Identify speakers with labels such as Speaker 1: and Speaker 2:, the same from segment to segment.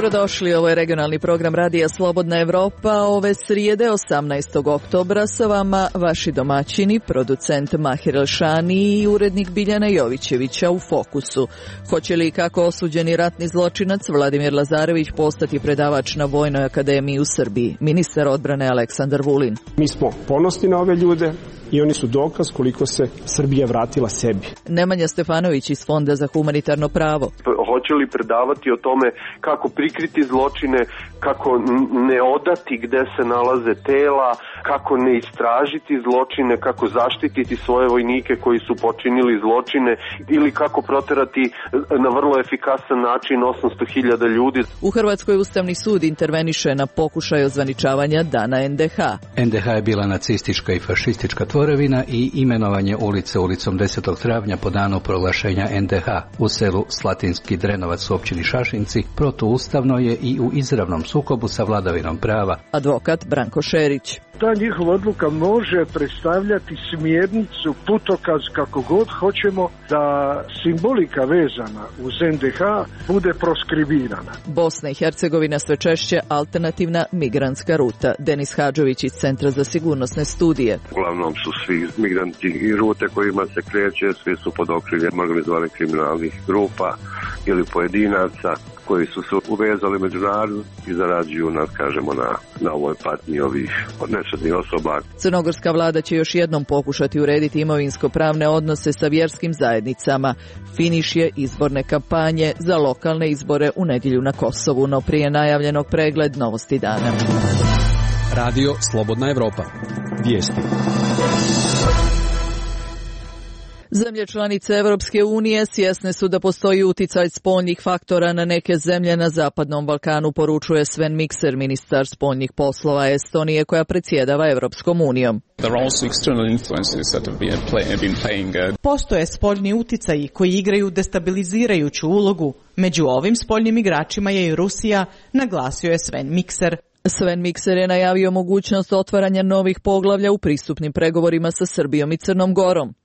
Speaker 1: Dobrodošli, ovo je regionalni program Radija Slobodna Evropa. Ove srijede 18. oktobra sa vama vaši domaćini, producent Mahir Elšani i urednik Biljana Jovićevića u Fokusu. Hoće li kako osuđeni ratni zločinac Vladimir Lazarević postati predavač na Vojnoj akademiji u Srbiji? Ministar odbrane Aleksandar Vulin.
Speaker 2: Mi smo ponosni na ove ljude i oni su dokaz koliko se Srbija vratila sebi.
Speaker 1: Nemanja Stefanović iz Fonda za humanitarno pravo.
Speaker 3: Hoće li predavati o tome kako prikriti zločine, kako ne odati gde se nalaze tela, kako ne istražiti zločine, kako zaštititi svoje vojnike koji su počinili zločine ili kako proterati na vrlo efikasan način 800.000 ljudi.
Speaker 1: U Hrvatskoj Ustavni sud interveniše na pokušaj ozvaničavanja Dana NDH.
Speaker 4: NDH je bila nacistička i fašistička tvorevina i imenovanje ulice ulicom 10. travnja po danu proglašenja NDH u selu Slatinski Drenovac u općini Šašinci protuustavno je i u izravnom sukobu sa vladavinom prava.
Speaker 1: Advokat Branko Šerić.
Speaker 5: Ta njihova odluka može predstavljati smjernicu, putokaz, kako god hoćemo, da simbolika vezana uz NDH bude proskribirana.
Speaker 1: Bosna i Hercegovina sve češće alternativna migrantska ruta. Denis Hadžović iz Centra za sigurnosne studije.
Speaker 6: Uglavnom su svi migranti i rute kojima se kreće, svi su pod okriljem organizovanih kriminalnih grupa ili pojedinaca koji su se uvezali međunarodno i zarađuju na ovoj patnji ovih nesretnih osoba.
Speaker 1: Crnogorska vlada će još jednom pokušati urediti imovinsko-pravne odnose sa vjerskim zajednicama. Finiš je izborne kampanje za lokalne izbore u nedjelju na Kosovu, no prije najavljenog pregled novosti dana.
Speaker 7: Radio Slobodna Evropa. Vijesti.
Speaker 1: Zemlje članice Evropske unije svjesne su da postoji uticaj spoljnih faktora na neke zemlje na Zapadnom Balkanu, poručuje Sven Mikser, ministar spoljnih poslova Estonije koja predsjedava Evropskom unijom.
Speaker 8: Postoje spoljni uticaji koji igraju destabilizirajuću ulogu. Među ovim spoljnim igračima je i Rusija, naglasio je Sven Mikser.
Speaker 1: Sven Mikser je najavio mogućnost otvaranja novih poglavlja u pristupnim pregovorima sa Srbijom i Crnom Gorom.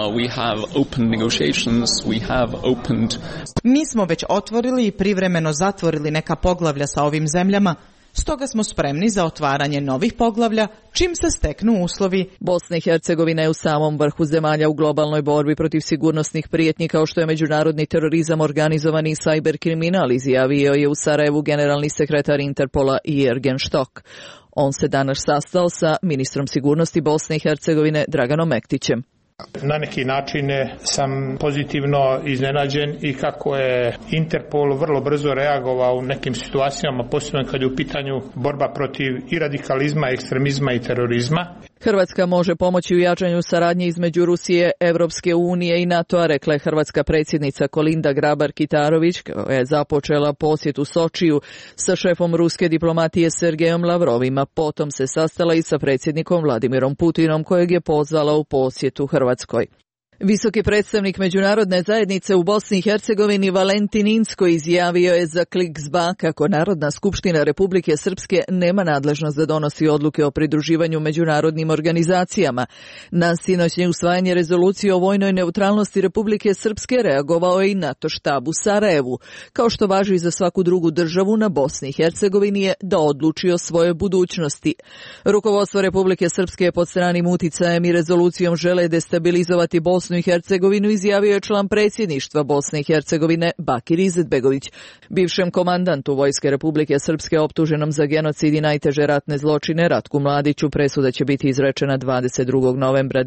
Speaker 8: Mi smo već otvorili i privremeno zatvorili neka poglavlja sa ovim zemljama, stoga smo spremni za otvaranje novih poglavlja čim se steknu uslovi.
Speaker 1: Bosna i Hercegovina je u samom vrhu zemalja u globalnoj borbi protiv sigurnosnih prijetnji kao što je međunarodni terorizam, organizovani cyber kriminal, izjavio je u Sarajevu generalni sekretar Interpola Jürgen Stock. On se danas sastao sa ministrom sigurnosti Bosne i Hercegovine Draganom Mektićem.
Speaker 9: Na neki način sam pozitivno iznenađen i kako je Interpol vrlo brzo reagovao u nekim situacijama, posebno kad je u pitanju borba protiv i radikalizma, ekstremizma i terorizma.
Speaker 1: Hrvatska može pomoći u jačanju saradnje između Rusije, Evropske unije i NATO-a, rekla je hrvatska predsjednica Kolinda Grabar-Kitarović, koja je započela posjet u Sočiju sa šefom ruske diplomatije Sergejom Lavrovima. Potom se sastala i sa predsjednikom Vladimirom Putinom, kojeg je pozvala u posjetu Hrvatskoj. Visoki predstavnik međunarodne zajednice u Bosni i Hercegovini Valentin Inzko izjavio je za Klik-Zba kako Narodna skupština Republike Srpske nema nadležnost da donosi odluke o pridruživanju međunarodnim organizacijama. Na sinoćnje usvajanje rezolucije o vojnoj neutralnosti Republike Srpske reagovao je i NATO štab u Sarajevu. Kao što važi za svaku drugu državu, na Bosni i Hercegovini je da odluči o svojoj budućnosti. Rukovodstvo Republike Srpske pod stranim uticajem i rezolucijom žele destabilizovati Bosnu i Hercegovinu, izjavio je član predsjedništva Bosne i Hercegovine Bakir Izetbegović. Bivšem komandantu Vojske Republike Srpske optuženom za genocid i najteže ratne zločine Ratku Mladiću presuda će biti izrečena 22. novembra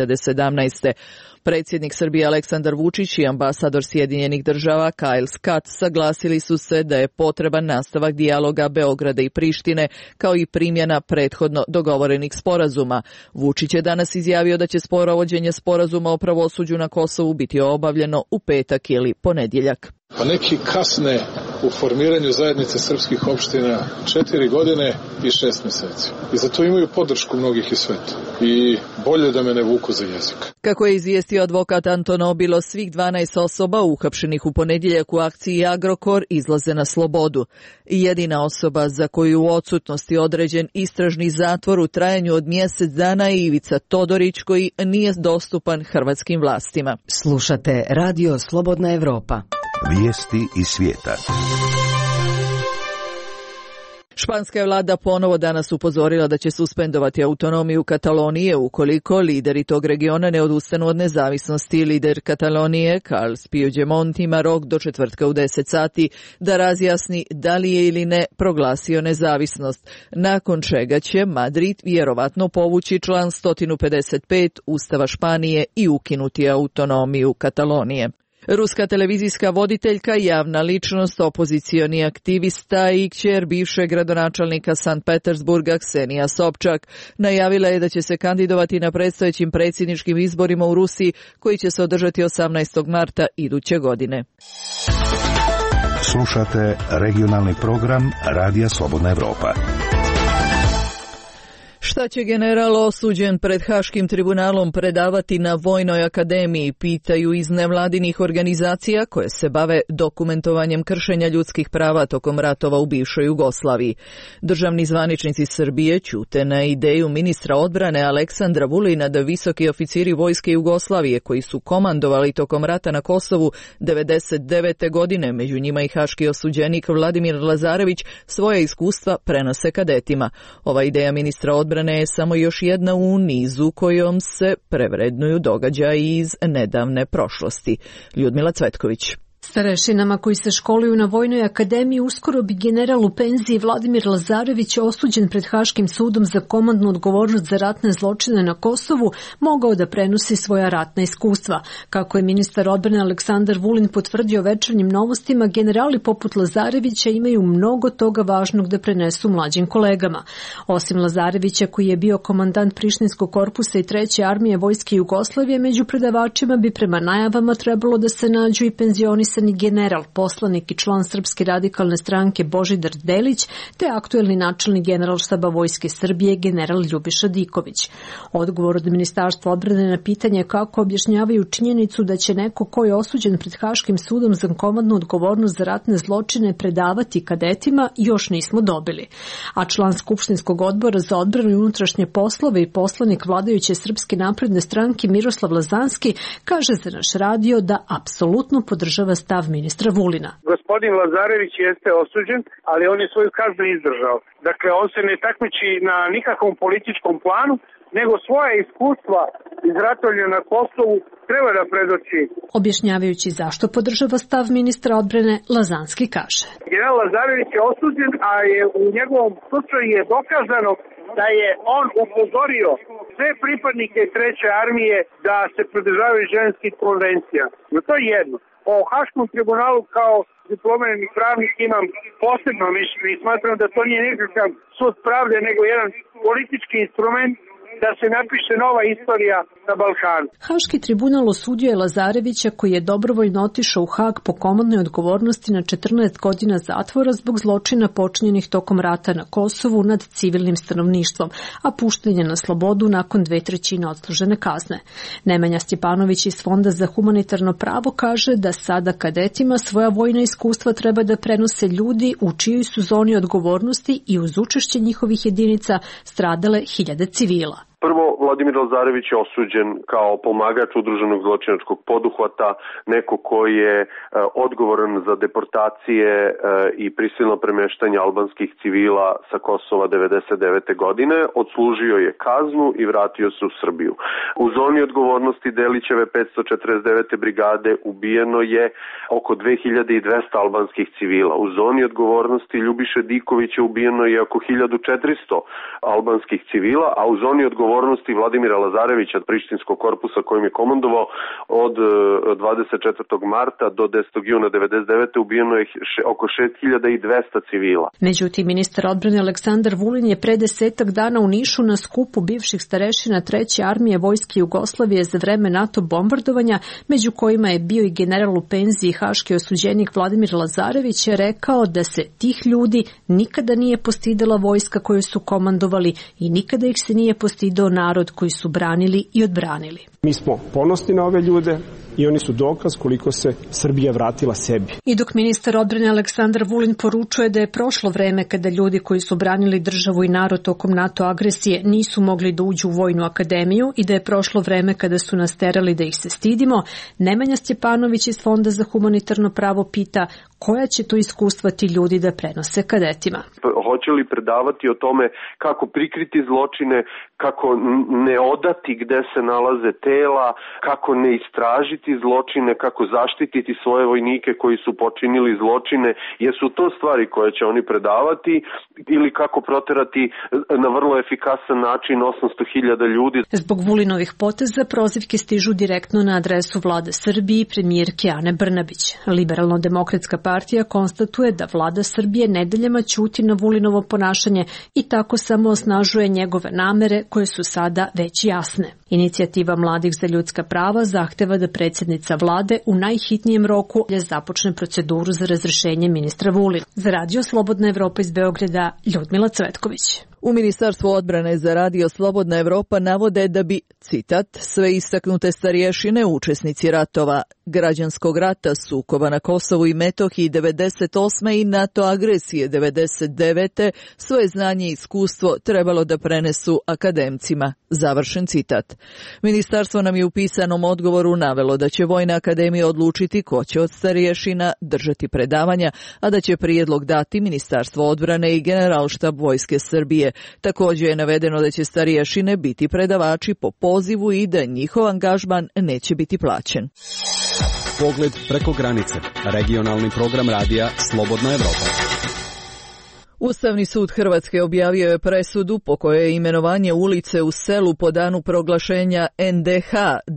Speaker 1: 2017. Predsjednik Srbije Aleksandar Vučić i ambasador Sjedinjenih država Kyle Scott saglasili su se da je potreban nastavak dijaloga Beograda i Prištine, kao i primjena prethodno dogovorenih sporazuma. Vučić je danas izjavio da će sprovođenje sporazuma o pravosuđu na Kosovu biti obavljeno u petak ili ponedjeljak.
Speaker 10: Pa neki kasne u formiranju zajednice srpskih opština 4 godine i 6 mjeseci. I zato imaju podršku mnogih i sveta. I bolje da me ne vuku za jezik.
Speaker 1: Kako je izvijestio advokat Anton Obilo, svih 12 osoba uhapšenih u ponedjeljak u akciji Agrokor izlaze na slobodu. Jedina osoba za koju u odsutnosti određen istražni zatvor u trajanju od mjesec dana je Ivica Todorić, koji nije dostupan hrvatskim vlastima.
Speaker 11: Slušate Radio Slobodna Evropa.
Speaker 12: Vijesti iz svijeta.
Speaker 1: Španska je vlada ponovo danas upozorila da će suspendovati autonomiju Katalonije ukoliko lideri tog regiona ne odustanu od nezavisnosti. Lider Katalonije, Carles Puigdemont, ima rok do četvrtka u 10 sati da razjasni da li je ili ne proglasio nezavisnost, nakon čega će Madrid vjerovatno povući član 155 Ustava Španije i ukinuti autonomiju Katalonije. Ruska televizijska voditeljka, javna ličnost, opozicioni aktivista i kćer bivšeg gradonačelnika Sankt Petersburga Ksenija Sobčak najavila je da će se kandidovati na predstojećim predsjedničkim izborima u Rusiji koji će se održati 18. marta iduće godine.
Speaker 11: Slušate regionalni program Radija Slobodna Evropa.
Speaker 1: Šta će general osuđen pred Haškim tribunalom predavati na Vojnoj akademiji, pitaju iz nevladinih organizacija koje se bave dokumentovanjem kršenja ljudskih prava tokom ratova u bivšoj Jugoslaviji. Državni zvaničnici Srbije ćute na ideju ministra odbrane Aleksandra Vulina da visoki oficiri vojske Jugoslavije koji su komandovali tokom rata na Kosovu 1999. godine, među njima i haški osuđenik Vladimir Lazarević, svoja iskustva prenose kadetima. Ova ideja ministra odbrane je samo još jedna u nizu kojom se prevrednuju događaji iz nedavne prošlosti. Ljudmila Cvetković.
Speaker 12: Starešinama koji se školuju na Vojnoj akademiji uskoro bi general u penziji Vladimir Lazarević, osuđen pred Haškim sudom za komandnu odgovornost za ratne zločine na Kosovu, mogao da prenosi svoja ratna iskustva. Kako je ministar odbrane Aleksandar Vulin potvrdio Večernjim novostima, generali poput Lazarevića imaju mnogo toga važnog da prenesu mlađim kolegama. Osim Lazarevića, koji je bio komandant Prištinskog korpusa i 3. armije vojske Jugoslavije, među predavačima bi prema najavama trebalo da se nađu i penzionisani general, poslanik i član Srpske radikalne stranke Božidar Delić, te aktuelni načelnik Generalštaba Vojske Srbije general Ljubiša Diković. Odgovor od Ministarstva odbrane na pitanje kako objašnjavaju činjenicu da će neko ko je osuđen pred Haškim sudom za komandnu odgovornost za ratne zločine predavati kadetima još nismo dobili. A član Skupštinskog odbora za odbranu i unutrašnje poslove i poslanik vladajuće Srpske napredne stranke Miroslav Lazanski kaže za naš radio da apsolutno podržava stav ministra Vulina.
Speaker 13: Gospodin Lazarević jeste osuđen, ali on je svoju kaznu izdržao. Dakle, on se ne takmiči na nikakvom političkom planu, nego svoje iskustva iz ratovanja na Kosovu treba da predoči.
Speaker 12: Objašnjavajući zašto podržava stav ministra odbrane, Lazanski kaže.
Speaker 13: General Lazarević je osuđen, a je u njegovom slučaju je dokazano da je on upozorio sve pripadnike 3. armije da se pridržavaju ženskih konvencija. No to je jedno. O Haškom tribunalu kao diplomirani pravnik imam posebno mišljenje i smatram da to nije nikakav sud pravde, nego jedan politički instrument da se napiše nova istorija na Balkanu.
Speaker 12: Haški tribunal osudio je Lazarevića, koji je dobrovoljno otišao u Hag po komandnoj odgovornosti na 14 godina zatvora zbog zločina počinjenih tokom rata na Kosovu nad civilnim stanovništvom, a pušten je na slobodu nakon 2/3 odslužene kazne. Nemanja Stjepanović iz Fonda za humanitarno pravo kaže da sada kadetima svoja vojna iskustva treba da prenose ljudi u čijoj su zoni odgovornosti i uz učešće njihovih jedinica stradale hiljade civila.
Speaker 3: Prvo, Vladimir Lazarević je osuđen kao pomagač udruženog zločinačkog poduhvata, neko koji je odgovoran za deportacije i prisilno premeštanje albanskih civila sa Kosova 1999. godine, odslužio je kaznu i vratio se u Srbiju. U zoni odgovornosti Delićeve 549. brigade ubijeno je oko 2200 albanskih civila. U zoni odgovornosti Ljubiše Dikovića ubijeno je oko 1400 albanskih civila, a u zoni odgovornosti Vladimira Lazarevića od Prištinskog korpusa kojim je komandovao od 24. marta do 10. juna 1999. ubijeno je oko 6200 civila.
Speaker 12: Međutim, ministar odbrane Aleksandar Vulin je pre 10 dana u Nišu na skupu bivših starešina 3. armije vojske Jugoslavije za vreme NATO bombardovanja, među kojima je bio i general u penziji haški osuđenik Vladimir Lazarević, je rekao da se tih ljudi nikada nije postidela vojska koju su komandovali i nikada ih se nije postidao narod koji su branili i odbranili.
Speaker 2: Mi smo ponosni na ove ljude, i oni su dokaz koliko se Srbija vratila sebi.
Speaker 12: I dok ministar odbrane Aleksandar Vulin poručuje da je prošlo vreme kada ljudi koji su branili državu i narod tokom NATO agresije nisu mogli da uđu u vojnu akademiju i da je prošlo vreme kada su nas terali da ih se stidimo, Nemanja Stjepanović iz Fonda za humanitarno pravo pita koja će to iskustva ti ljudi da prenose kadetima.
Speaker 3: Hoće li predavati o tome kako prikriti zločine, kako ne odati gde se nalaze tela, kako ne istražiti zločine, kako zaštititi svoje vojnike koji su počinili zločine, jesu to stvari koje će oni predavati ili kako proterati na vrlo efikasan način 800.000 ljudi.
Speaker 12: Zbog Vulinovih poteza prozivke stižu direktno na adresu vlade Srbije i premijerke Ane Brnabić. Liberalno-demokratska partija konstatuje da vlada Srbije nedeljama ćuti na Vulinovo ponašanje i tako samo osnažuje njegove namere koje su sada već jasne. Inicijativa Mladih za ljudska prava zahteva da predsjednica vlade u najhitnijem roku započne proceduru za razrešenje ministra Vulina. Za Radio Slobodna Evropa iz Beograda, Ljudmila Cvetković.
Speaker 1: U Ministarstvu odbrane za Radio Slobodna Evropa navode da bi, citat, sve istaknute starješine učesnici ratova, građanskog rata, sukoba na Kosovu i Metohiji 98. i NATO agresije 99. svoje znanje i iskustvo trebalo da prenesu akademcima. Završen citat. Ministarstvo nam je u pisanom odgovoru navelo da će Vojna akademija odlučiti ko će od starješina držati predavanja, a da će prijedlog dati Ministarstvo odbrane i Generalštab Vojske Srbije. Također je navedeno da će starješine biti predavači po pozivu i da njihov angažman neće biti plaćen.
Speaker 7: Pogled preko granice. Regionalni program radija Slobodna Evropa.
Speaker 1: Ustavni sud Hrvatske objavio je presudu po kojoj je imenovanje ulice u selu po danu proglašenja NDH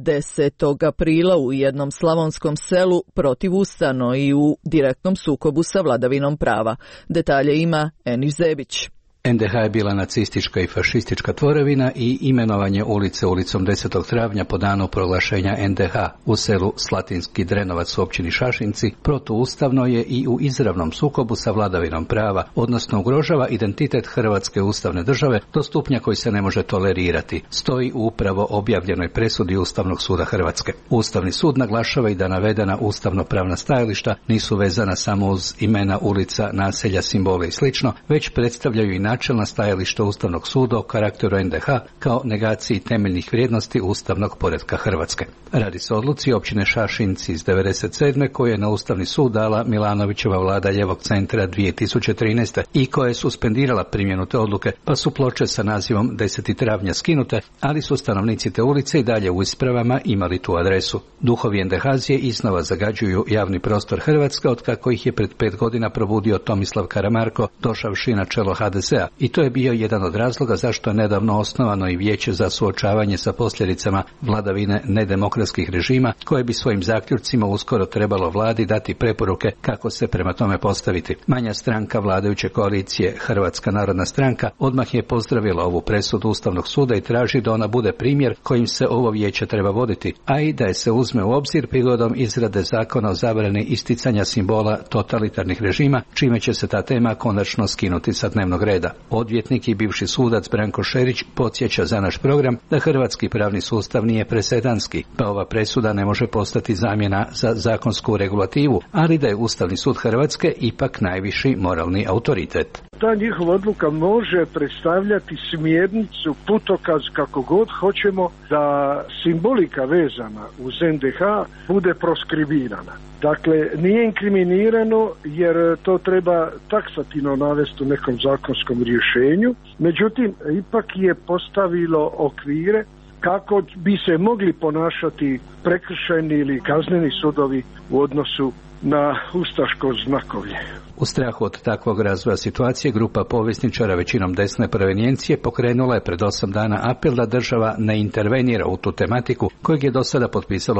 Speaker 1: 10. aprila u jednom slavonskom selu protivustavno i u direktnom sukobu sa vladavinom prava. Detalje ima Eniš Zebić.
Speaker 4: NDH je bila nacistička i fašistička tvorevina i imenovanje ulice ulicom 10. travnja po danu proglašenja NDH u selu Slatinski Drenovac u općini Šašinci protuustavno je i u izravnom sukobu sa vladavinom prava, odnosno ugrožava identitet Hrvatske ustavne države do stupnja koji se ne može tolerirati, stoji u upravo objavljenoj presudi Ustavnog suda Hrvatske. Ustavni sud naglašava i da navedena ustavno-pravna stajališta nisu vezana samo uz imena ulica, naselja, simbole i slično, već predstavljaju i načelna stajališta Ustavnog suda o karakteru NDH kao negaciji temeljnih vrijednosti ustavnog poretka Hrvatske. Radi se o odluci općine Šašinci iz 1997. koje je na Ustavni sud dala Milanovićeva vlada Ljevog centra 2013. i koja je suspendirala primjenu te odluke, pa su ploče sa nazivom 10. travnja skinute, ali su stanovnici te ulice i dalje u ispravama imali tu adresu. Duhovi NDH-zije iznova zagađuju javni prostor Hrvatske otkako ih je pred 5 godina probudio Tomislav Karamarko, došavši na čelo HDZ-a. I to je bio jedan od razloga zašto je nedavno osnovano i vijeće za suočavanje sa posljedicama vladavine nedemokratskih režima, koje bi svojim zaključcima uskoro trebalo vladi dati preporuke kako se prema tome postaviti. Manja stranka vladajuće koalicije, Hrvatska narodna stranka, odmah je pozdravila ovu presudu Ustavnog suda i traži da ona bude primjer kojim se ovo vijeće treba voditi, a i da je se uzme u obzir prigodom izrade zakona o zabrani isticanja simbola totalitarnih režima, čime će se ta tema konačno skinuti sa dnevnog reda. Odvjetnik i bivši sudac Branko Šerić podsjeća za naš program da hrvatski pravni sustav nije presedanski, pa ova presuda ne može postati zamjena za zakonsku regulativu, ali da je Ustavni sud Hrvatske ipak najviši moralni autoritet.
Speaker 5: Ta njihova odluka može predstavljati smjernicu, putokaz, kako god hoćemo, da simbolika vezana uz NDH bude proskribirana. Dakle, nije inkriminirano jer to treba taksativno navesti u nekom zakonskom rješenju, međutim, ipak je postavilo okvire kako bi se mogli ponašati prekršajni ili kazneni sudovi u odnosu na ustaško znakovlje.
Speaker 4: U strahu od takvog razvoja situacije, grupa povjesničara većinom desne provenijencije pokrenula je pred 8 dana apel da država ne intervenira u tu tematiku, kojeg je do sada potpisalo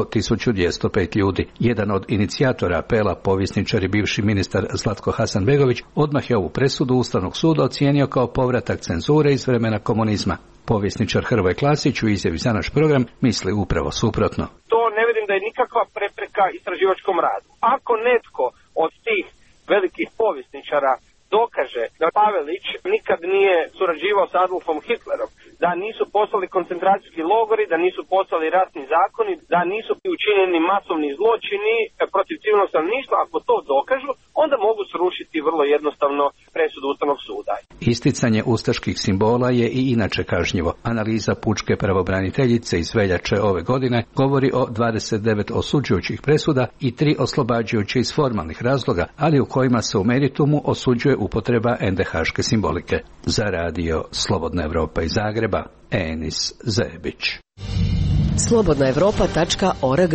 Speaker 4: 1205 ljudi. Jedan od inicijatora apela, povjesničar i bivši ministar Zlatko Hasanbegović, odmah je ovu presudu Ustavnog suda ocijenio kao povratak cenzure iz vremena komunizma. Povjesničar Hrvoje Klasić u izjavi za naš program misli upravo suprotno.
Speaker 14: To ne vidim da je nikakva prepreka istraživačkom radu. Ako netko od tih velikih povjesničara dokaže da Pavelić nikad nije surađivao sa Adolfom Hitlerom, da nisu poslali koncentracijski logori, da nisu poslali ratni zakoni, da nisu učinjeni masovni zločini protiv civilnog stanovništva. Ako to dokažu, onda mogu srušiti vrlo jednostavno presudu Ustavnog suda.
Speaker 4: Isticanje ustaških simbola je i inače kažnjivo. Analiza pučke pravobraniteljice iz veljače ove godine govori o 29 osuđujućih presuda i 3 oslobađajuće iz formalnih razloga, ali u kojima se u meritumu osuđuje upotreba NDH-ške simbolike. Za radio Slobodna Evropa iz Zagreba, Enis Zebić.
Speaker 15: slobodnaevropa.org.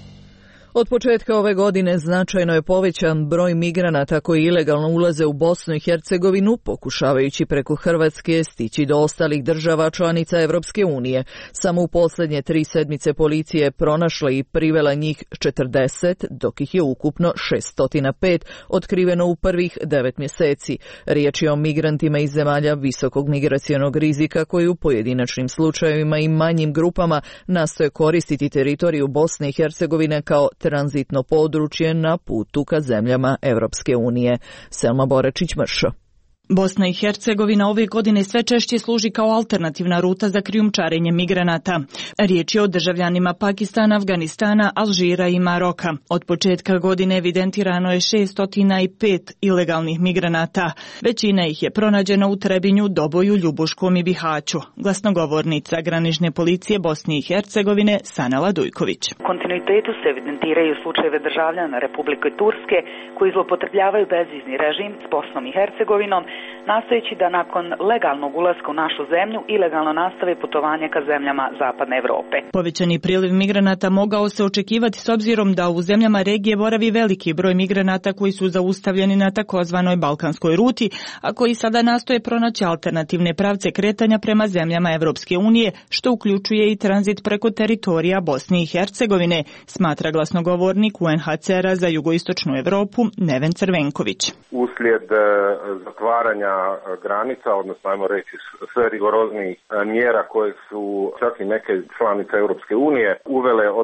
Speaker 1: Od početka ove godine značajno je povećan broj migranata koji ilegalno ulaze u Bosnu i Hercegovinu, pokušavajući preko Hrvatske stići do ostalih država članica Evropske unije. Samo u posljednje 3 sedmice policija je pronašla i privela njih 40, dok ih je ukupno 605 otkriveno u prvih 9 mjeseci. Riječ je o migrantima iz zemalja visokog migracionog rizika koji u pojedinačnim slučajevima i manjim grupama nastoje koristiti teritoriju Bosne i Hercegovine kao tranzitno područje na putu ka zemljama Evropske unije. Selma Boračić-Mršo.
Speaker 16: Bosna i Hercegovina ove godine sve češće služi kao alternativna ruta za krijumčarenje migranata. Riječ je o državljanima Pakistana, Afganistana, Alžira i Maroka. Od početka godine evidentirano je 605 ilegalnih migranata. Većina ih je pronađena u Trebinju, Doboju, Ljubuškom i Bihaću. Glasnogovornica granične policije Bosne i Hercegovine Sanela Dujković.
Speaker 17: U kontinuitetu se evidentiraju slučajeve državljana Republike Turske koji zloupotrebljavaju bezvizni režim s Bosnom i Hercegovinom, nastojeći da nakon legalnog ulaska u našu zemlju ilegalno nastave putovanje ka zemljama Zapadne Evrope.
Speaker 16: Povećani priliv migranata mogao se očekivati s obzirom da u zemljama regije boravi veliki broj migranata koji su zaustavljeni na takozvanoj balkanskoj ruti, a koji sada nastoje pronaći alternativne pravce kretanja prema zemljama Evropske unije, što uključuje i tranzit preko teritorija Bosne i Hercegovine, smatra glasnogovornik UNHCR-a za jugoistočnu Evropu Neven Crvenković.
Speaker 18: Uslijed zatvaranja granica, odnosno ajmo reći sve rigoroznijih mjera koje su čak i neke članice Europske unije uvele od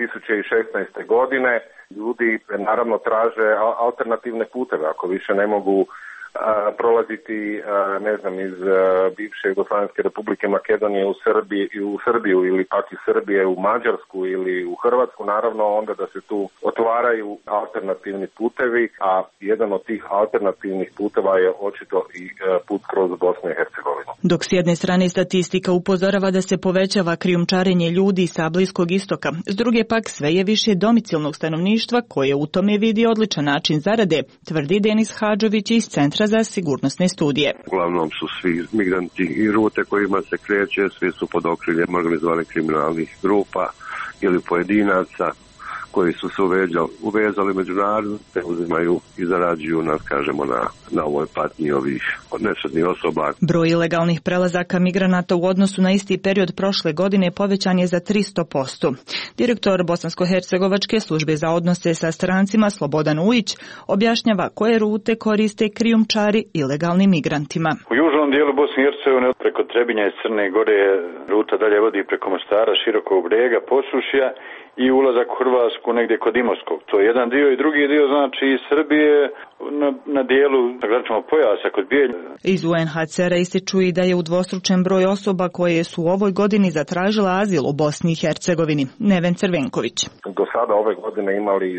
Speaker 18: 2016. godine, ljudi naravno traže alternativne puteve ako više ne mogu prolaziti, ne znam, iz bivše Jugoslavenske republike Makedonije u Srbiju ili pak iz Srbije u Mađarsku ili u Hrvatsku, naravno onda da se tu otvaraju alternativni putevi, a jedan od tih alternativnih puteva je očito i put kroz Bosnu i Hercegovinu.
Speaker 16: Dok s jedne strane statistika upozorava da se povećava krijumčarenje ljudi sa Bliskog istoka, s druge pak sve je više domicilnog stanovništva koje u tome vidi odličan način zarade, tvrdi Denis Hadžović iz Centra za sigurnosne studije.
Speaker 6: Uglavnom su svi migranti i rute kojima se kreće, svi su pod okriljem organizovanih kriminalnih grupa ili pojedinaca koji su se uvezali međunarodno, te uzimaju i zarađuju nas, kažemo, na ovoj patnji ovih nesretnih osoba.
Speaker 16: Broj ilegalnih prelazaka migranata u odnosu na isti period prošle godine povećan je za 300%. Direktor Bosansko-hercegovačke službe za odnose sa strancima Slobodan Ujić objašnjava koje rute koriste krijumčari ilegalnim migrantima.
Speaker 19: U južnom dijelu Bosne i Hercegovine preko Trebinja i Crne Gore ruta dalje vodi preko Mostara, Širokog Brega, Posušja i ulazak u Hrvatsku negdje kod Imotskog. To je jedan dio i drugi dio znači iz Srbije na dijelu graničnog pojasa kod Bijeljine.
Speaker 16: Iz UNHCR-a ističu i da je udvostručen broj osoba koje su u ovoj godini zatražila azil u Bosni i Hercegovini. Neven Crvenković.
Speaker 18: Do sada ove godine imali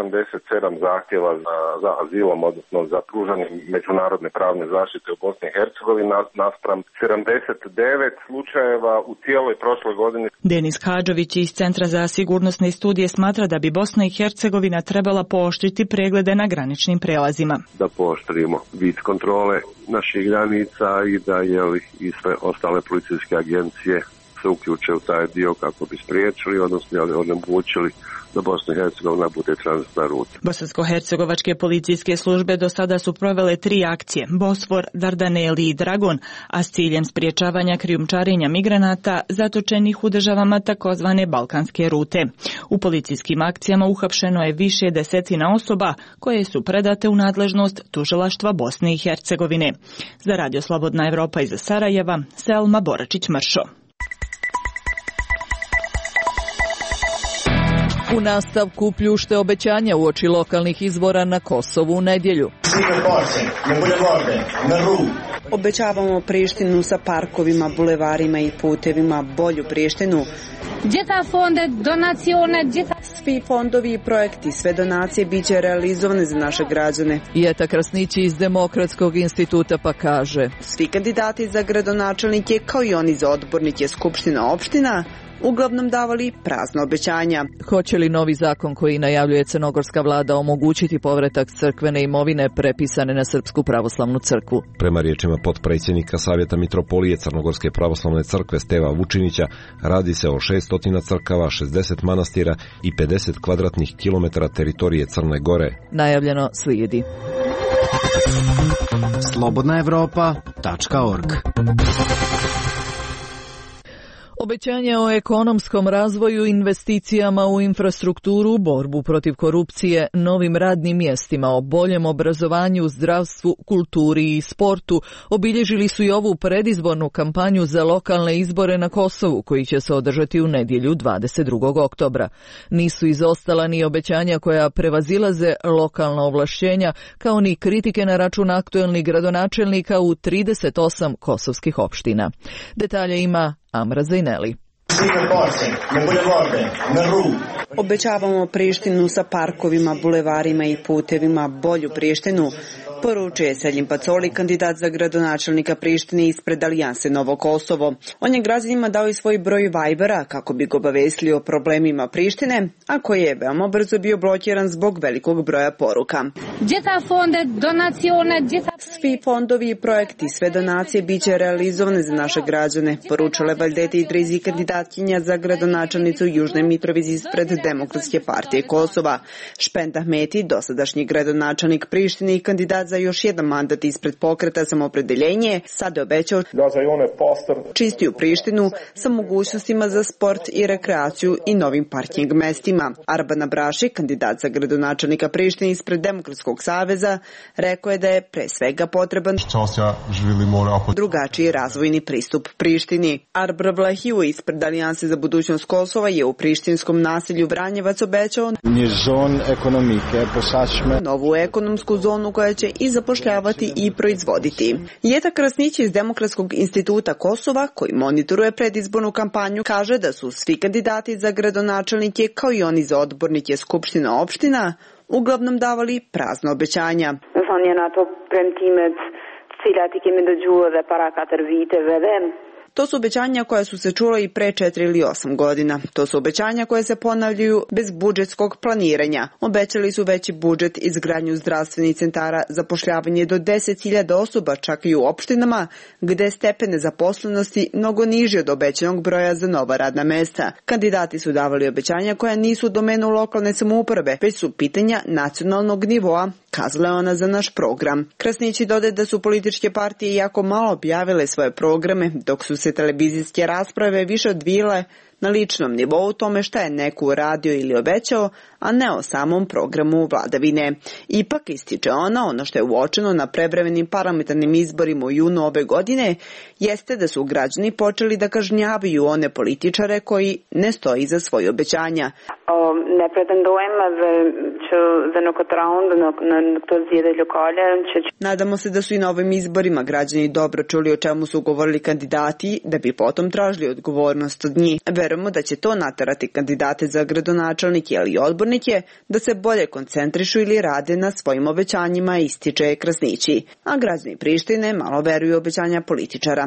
Speaker 18: 187 zahtjeva za azilom, odnosno za pružanje međunarodne pravne zaštite u Bosni i Hercegovini naspram 79 slučajeva u cijeloj prošloj godini.
Speaker 16: Denis Hadžović iz Centra za sigurnosne studije smatra da bi Bosna i Hercegovina trebala pooštriti preglede na graničnim prelazima.
Speaker 6: Da pooštrimo vid kontrole naših granica i da i sve ostale policijske agencije se uključe u taj dio kako bi spriječili, odnosno onemogućili da Bosna i Hercegovina bude tranzitna ruta.
Speaker 16: Bosansko-hercegovačke policijske službe do sada su provele 3 akcije, Bosfor, Dardaneli i Dragon, a s ciljem spriječavanja krijumčarenja migranata zatočenih u državama takozvane balkanske rute. U policijskim akcijama uhapšeno je više desetina osoba koje su predate u nadležnost tužilaštva Bosne i Hercegovine. Za Radio Slobodna Evropa iz Sarajeva, Selma Boračić-Mršo.
Speaker 1: U nastavku pljušte obećanja uoči lokalnih izbora na Kosovu u nedjelju.
Speaker 15: Obećavamo Prištinu sa parkovima, bulevarima i putevima, bolju Prištinu. Svi fondovi i projekti, sve donacije biće realizovane za naše građane.
Speaker 1: Jeta Krasnići iz Demokratskog instituta pa kaže:
Speaker 15: svi kandidati za gradonačelnike, kao i oni za odbornike skupština opština, uglavnom davali prazna obećanja.
Speaker 1: Hoće li novi zakon koji najavljuje crnogorska vlada omogućiti povratak crkvene imovine prepisane na Srpsku pravoslavnu crkvu?
Speaker 20: Prema riječima potpredsjednika Savjeta Mitropolije Crnogorske pravoslavne crkve Steva Vučinića, radi se o 600 crkava, 60 manastira i 50 kvadratnih kilometara teritorije Crne Gore.
Speaker 1: Najavljeno slijedi.
Speaker 21: Slobodnaevropa.org.
Speaker 1: Obećanje o ekonomskom razvoju, investicijama u infrastrukturu, borbu protiv korupcije, novim radnim mjestima, o boljem obrazovanju, zdravstvu, kulturi i sportu obilježili su i ovu predizbornu kampanju za lokalne izbore na Kosovu, koji će se održati u nedjelju 22. oktobra. Nisu izostala ni obećanja koja prevazilaze lokalna ovlašćenja, kao ni kritike na račun aktuelnih gradonačelnika u 38 kosovskih opština. Detalje ima Amra Zajneli.
Speaker 15: Obećavamo Prištinu sa parkovima, bulevarima i putevima, bolju Prištinu, poručuje Seljim Pacoli, kandidat za gradonačelnika Prištine ispred Alijanse Novo Kosovo. On je građanima dao i svoj broj Vibera kako bi ga obavestili o problemima Prištine, a koji je veoma brzo bio blokiran zbog velikog broja poruka. Svi fondovi i projekti, sve donacije biće realizovane za naše građane, poručila Valdeti Idrizi, kandidatkinja za gradonačelnicu Južne Mitrovice ispred Demokratske partije Kosova. Špend Ahmeti, dosadašnji gradonačelnik Prištine i kandidat za još jedan mandat ispred Pokreta Samoopredeljenje, sad je obećao čistiju Prištinu sa mogućnostima za sport i rekreaciju i novim parking mestima. Arban Abraši, kandidat za gradonačelnika Prištine ispred Demokratskog saveza, rekao je da je pre svega potreban drugačiji razvojni pristup Prištini. Arbra Vlahiju ispred Alijanse za budućnost Kosova je u prištinskom naselju Vranjevac obećao novu ekonomsku zonu koja će i zapošljavati i proizvoditi. Jeta Krasnić iz Demokratskog instituta Kosova, koji monitoruje predizbornu kampanju, kaže da su svi kandidati za gradonačelnike, kao i oni za odbornike skupština opština, uglavnom davali prazna obećanja. To su obećanja koja su se čula i pre 4 ili 8 godina. To su obećanja koje se ponavljaju bez budžetskog planiranja. Obećali su veći budžet, izgradnju zdravstvenih centara, zapošljavanje do 10.000 osoba, čak i u opštinama, gde je stepen nezaposlenosti mnogo niži od obećanog broja za nova radna mesta. Kandidati su davali obećanja koja nisu u domenu lokalne samouprave, već su pitanja nacionalnog nivoa, kazala je ona za naš program. Krasnići dodaje da su političke partije jako malo objavile svoje programe, dok su se televizijske rasprave više odvijale na ličnom nivou u tome šta je neko uradio ili obećao, a ne o samom programu vladavine. Ipak, ističe ona, ono što je uočeno na prevremenim parlamentarnim izborima u junu ove godine jeste da su građani počeli da kažnjavaju one političare koji ne stoji za svoje obećanja. Nadamo se da su i na ovim izborima građani dobro čuli o čemu su govorili kandidati, da bi potom tražili odgovornost od njih. Verujemo da će to naterati kandidate za gradonačelnike ali i odbornike da se bolje koncentrišu ili rade na svojim obećanjima, ističe Krasnići. A građani Prištine malo veruju obećanja političara.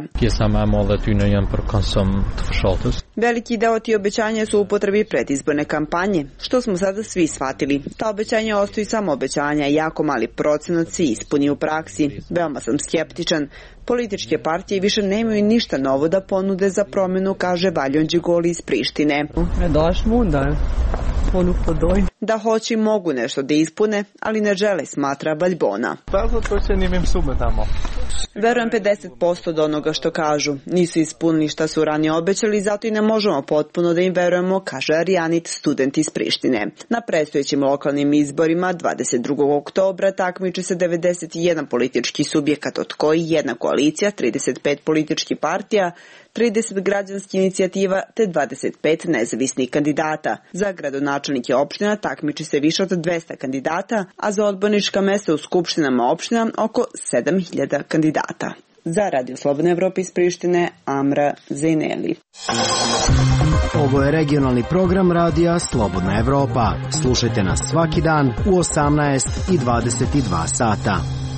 Speaker 15: Veliki deo ti obećanja su u upotrebi predizborne kampanje, što smo sada svi shvatili. Ta obećanja ostaju samo obećanja, jako mali procenat se ispuni u praksi. Veoma sam skeptičan. Političke partije više nemaju ništa novo da ponude za promjenu, kaže Valjon Đigoli iz Prištine. Da hoće mogu nešto da ispune, ali ne žele, smatra Baljbona. Verujem 50% od onoga što kažu. Nisu ispunili šta su ranije obećali, zato i ne možemo potpuno da im verujemo, kaže Arijanit, student iz Prištine. Na predstojećim lokalnim izborima 22. oktobra takmiči se 91 politički subjekat, od koji jedna koalicija, 35 političkih partija, 30 građanskih inicijativa te 25 nezavisnih kandidata. Za gradonačelnike opština takmiči se više od 200 kandidata, a za odbornička mesta u skupštinama opština oko 7.000 kandidata. Za Radio Slobodna Evropa iz Prištine, Amra Zejneli.
Speaker 21: Ovo je regionalni program Radija Slobodna Evropa. Slušajte nas svaki dan u 18 i 22 sata.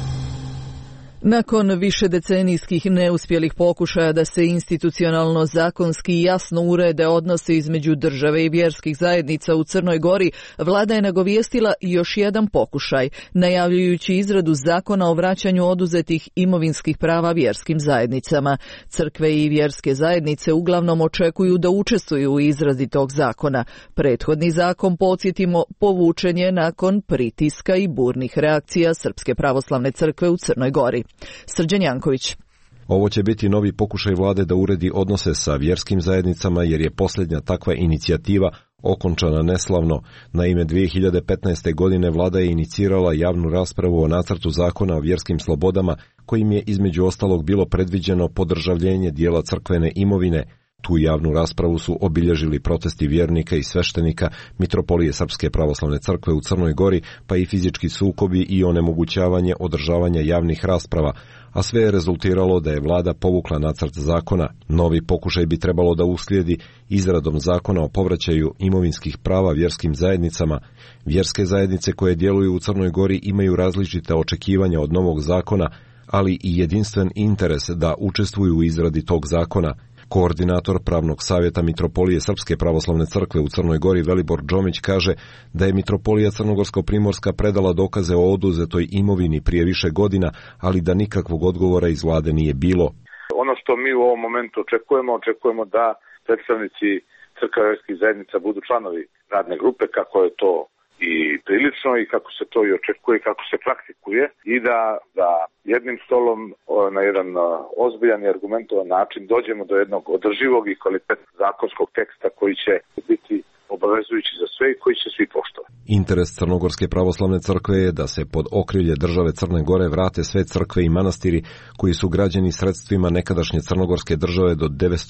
Speaker 1: Nakon višedecenijskih neuspjelih pokušaja da se institucionalno, zakonski jasno urede odnose između države i vjerskih zajednica u Crnoj Gori, vlada je nagovijestila još jedan pokušaj, najavljujući izradu zakona o vraćanju oduzetih imovinskih prava vjerskim zajednicama. Crkve i vjerske zajednice uglavnom očekuju da učestvuju u izradi tog zakona. Prethodni zakon, podsjetimo, povučen je nakon pritiska i burnih reakcija Srpske pravoslavne crkve u Crnoj Gori. Srđan Janković.
Speaker 20: Ovo će biti novi pokušaj vlade da uredi odnose sa vjerskim zajednicama, jer je posljednja takva inicijativa okončana neslavno. Naime, 2015. godine vlada je inicirala javnu raspravu o nacrtu zakona o vjerskim slobodama, kojim je između ostalog bilo predviđeno podržavljenje dijela crkvene imovine. Tu javnu raspravu su obilježili protesti vjernika i sveštenika Mitropolije Srpske pravoslavne crkve u Crnoj Gori, pa i fizički sukobi i onemogućavanje održavanja javnih rasprava, a sve je rezultiralo da je vlada povukla nacrt zakona. Novi pokušaj bi trebalo da uslijedi izradom zakona o povraćaju imovinskih prava vjerskim zajednicama. Vjerske zajednice koje djeluju u Crnoj Gori imaju različite očekivanja od novog zakona, ali i jedinstven interes da učestvuju u izradi tog zakona. Koordinator pravnog savjeta Mitropolije Srpske pravoslavne crkve u Crnoj Gori Velibor Džomić kaže da je Mitropolija Crnogorsko-Primorska predala dokaze o oduzetoj imovini prije više godina, ali da nikakvog odgovora iz vlade nije bilo.
Speaker 22: Ono što mi u ovom momentu očekujemo da predstavnici crkava vjerskih zajednica budu članovi radne grupe, kako je to i prilično i kako se to i očekuje i kako se praktikuje, i da jednim stolom na jedan ozbiljan i argumentovan način dođemo do jednog održivog i kvalitetnog zakonskog teksta koji će biti obavezujući za sve i koji će svi poštovati.
Speaker 20: Interes Crnogorske pravoslavne crkve je da se pod okrilje države Crne Gore vrate sve crkve i manastiri koji su građeni sredstvima nekadašnje crnogorske države do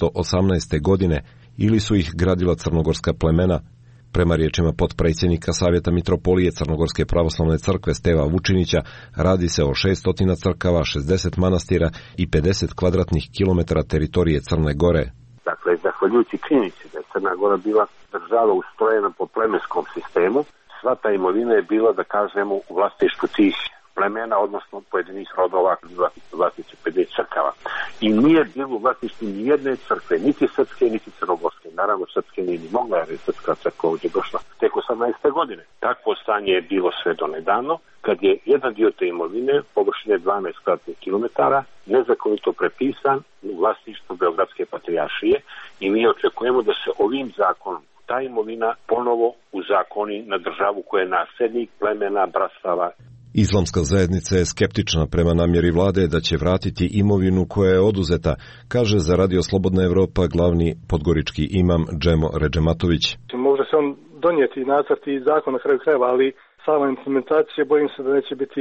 Speaker 20: 918. godine ili su ih gradila crnogorska plemena. Prema riječima potpredsjednika Savjeta Mitropolije Crnogorske pravoslavne crkve Steva Vučinića, radi se o 600 crkava, 60 manastira i 50 kvadratnih kilometara teritorije Crne Gore.
Speaker 23: Dakle, zahvaljujući činjenici da je Crna Gora bila država ustrojena po plemenskom sistemu, sva ta imovina je bila, da kažemo, u vlasništvu tih plemena, odnosno pojedinih rodova, vlasnici 50 crkava. I nije bilo u vlasništvu ni jedne crkve, niti srpske, niti crnogorske. Naravno, srpske nije ni mogla, jer je srpska crkva ovdje došla tek 18. godine. Takvo stanje je bilo sve do nedavno, kad je jedan dio te imovine, površine 12 kvadratnih kilometara, nezakonito prepisan u vlasništvu Beogradske patrijaršije, i mi očekujemo da se ovim zakonom ta imovina ponovo uzakoni na državu koja je nasljednik plemena, brastava.
Speaker 20: Islamska zajednica je skeptična prema namjeri vlade da će vratiti imovinu koja je oduzeta, kaže za Radio Slobodna Evropa glavni podgorički imam Džemo Redžematović.
Speaker 24: Može se on donijeti nacrt i zakon na kraju krajeva, ali sama implementacija bojim se da neće biti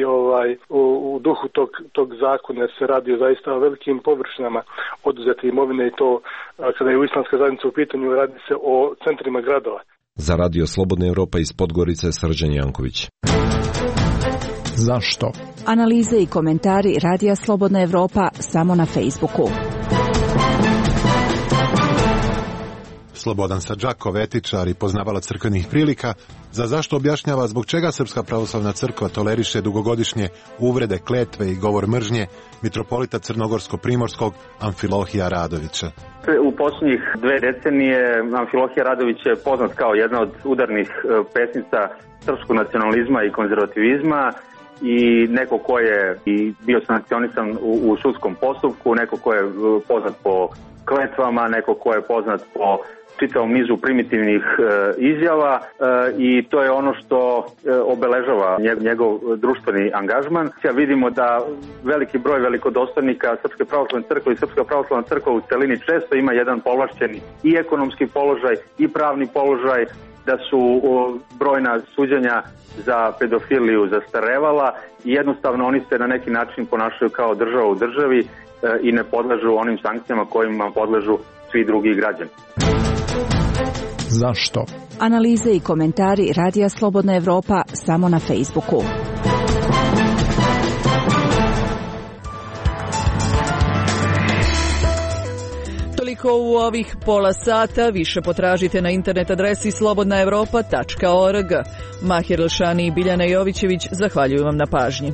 Speaker 24: u duhu tog zakona, jer se radi o zaista o velikim površinama oduzete imovine, i to kada je islamska zajednica u pitanju, radi se o centrima gradova.
Speaker 20: Za Radio Slobodna Evropa iz Podgorice Srđan Janković.
Speaker 25: Zašto?
Speaker 26: Analize i komentari Radija Slobodna Evropa samo na Facebooku.
Speaker 25: Slobodan Sadžakov, etičar i poznavalac crkvenih prilika, za zašto objašnjava zbog čega Srpska pravoslavna crkva toleriše dugogodišnje uvrede, kletve i govor mržnje mitropolita Crnogorsko-Primorskog Amfilohija Radovića.
Speaker 27: U posljednjih 2 decenije Amfilohija Radović je poznat kao jedna od udarnih pesnica srpskog nacionalizma i konzervativizma, i neko ko je i bio sankcionisan u sudskom postupku, neko ko je poznat po kletvama, neko ko je poznat po čitavom nizu primitivnih izjava, i to je ono što obeležava njegov društveni angažman. Vidimo da veliki broj velikodostojnika Srpske pravoslavne crkve i Srpska pravoslavna crkva u celini često ima jedan povlašćeni i ekonomski položaj i pravni položaj, da su brojna suđenja za pedofiliju zastarevala i jednostavno oni se na neki način ponašaju kao država u državi i ne podležu onim sankcijama kojima podležu svi drugi građani.
Speaker 25: Zašto?
Speaker 26: Analize i komentari Radija Slobodna Evropa samo na Facebooku.
Speaker 1: Eho u ovih pola sata. Više potražite na internet adresi slobodnaevropa.org. Mahir Elšani i Biljana Jovićević zahvaljuju vam na pažnji.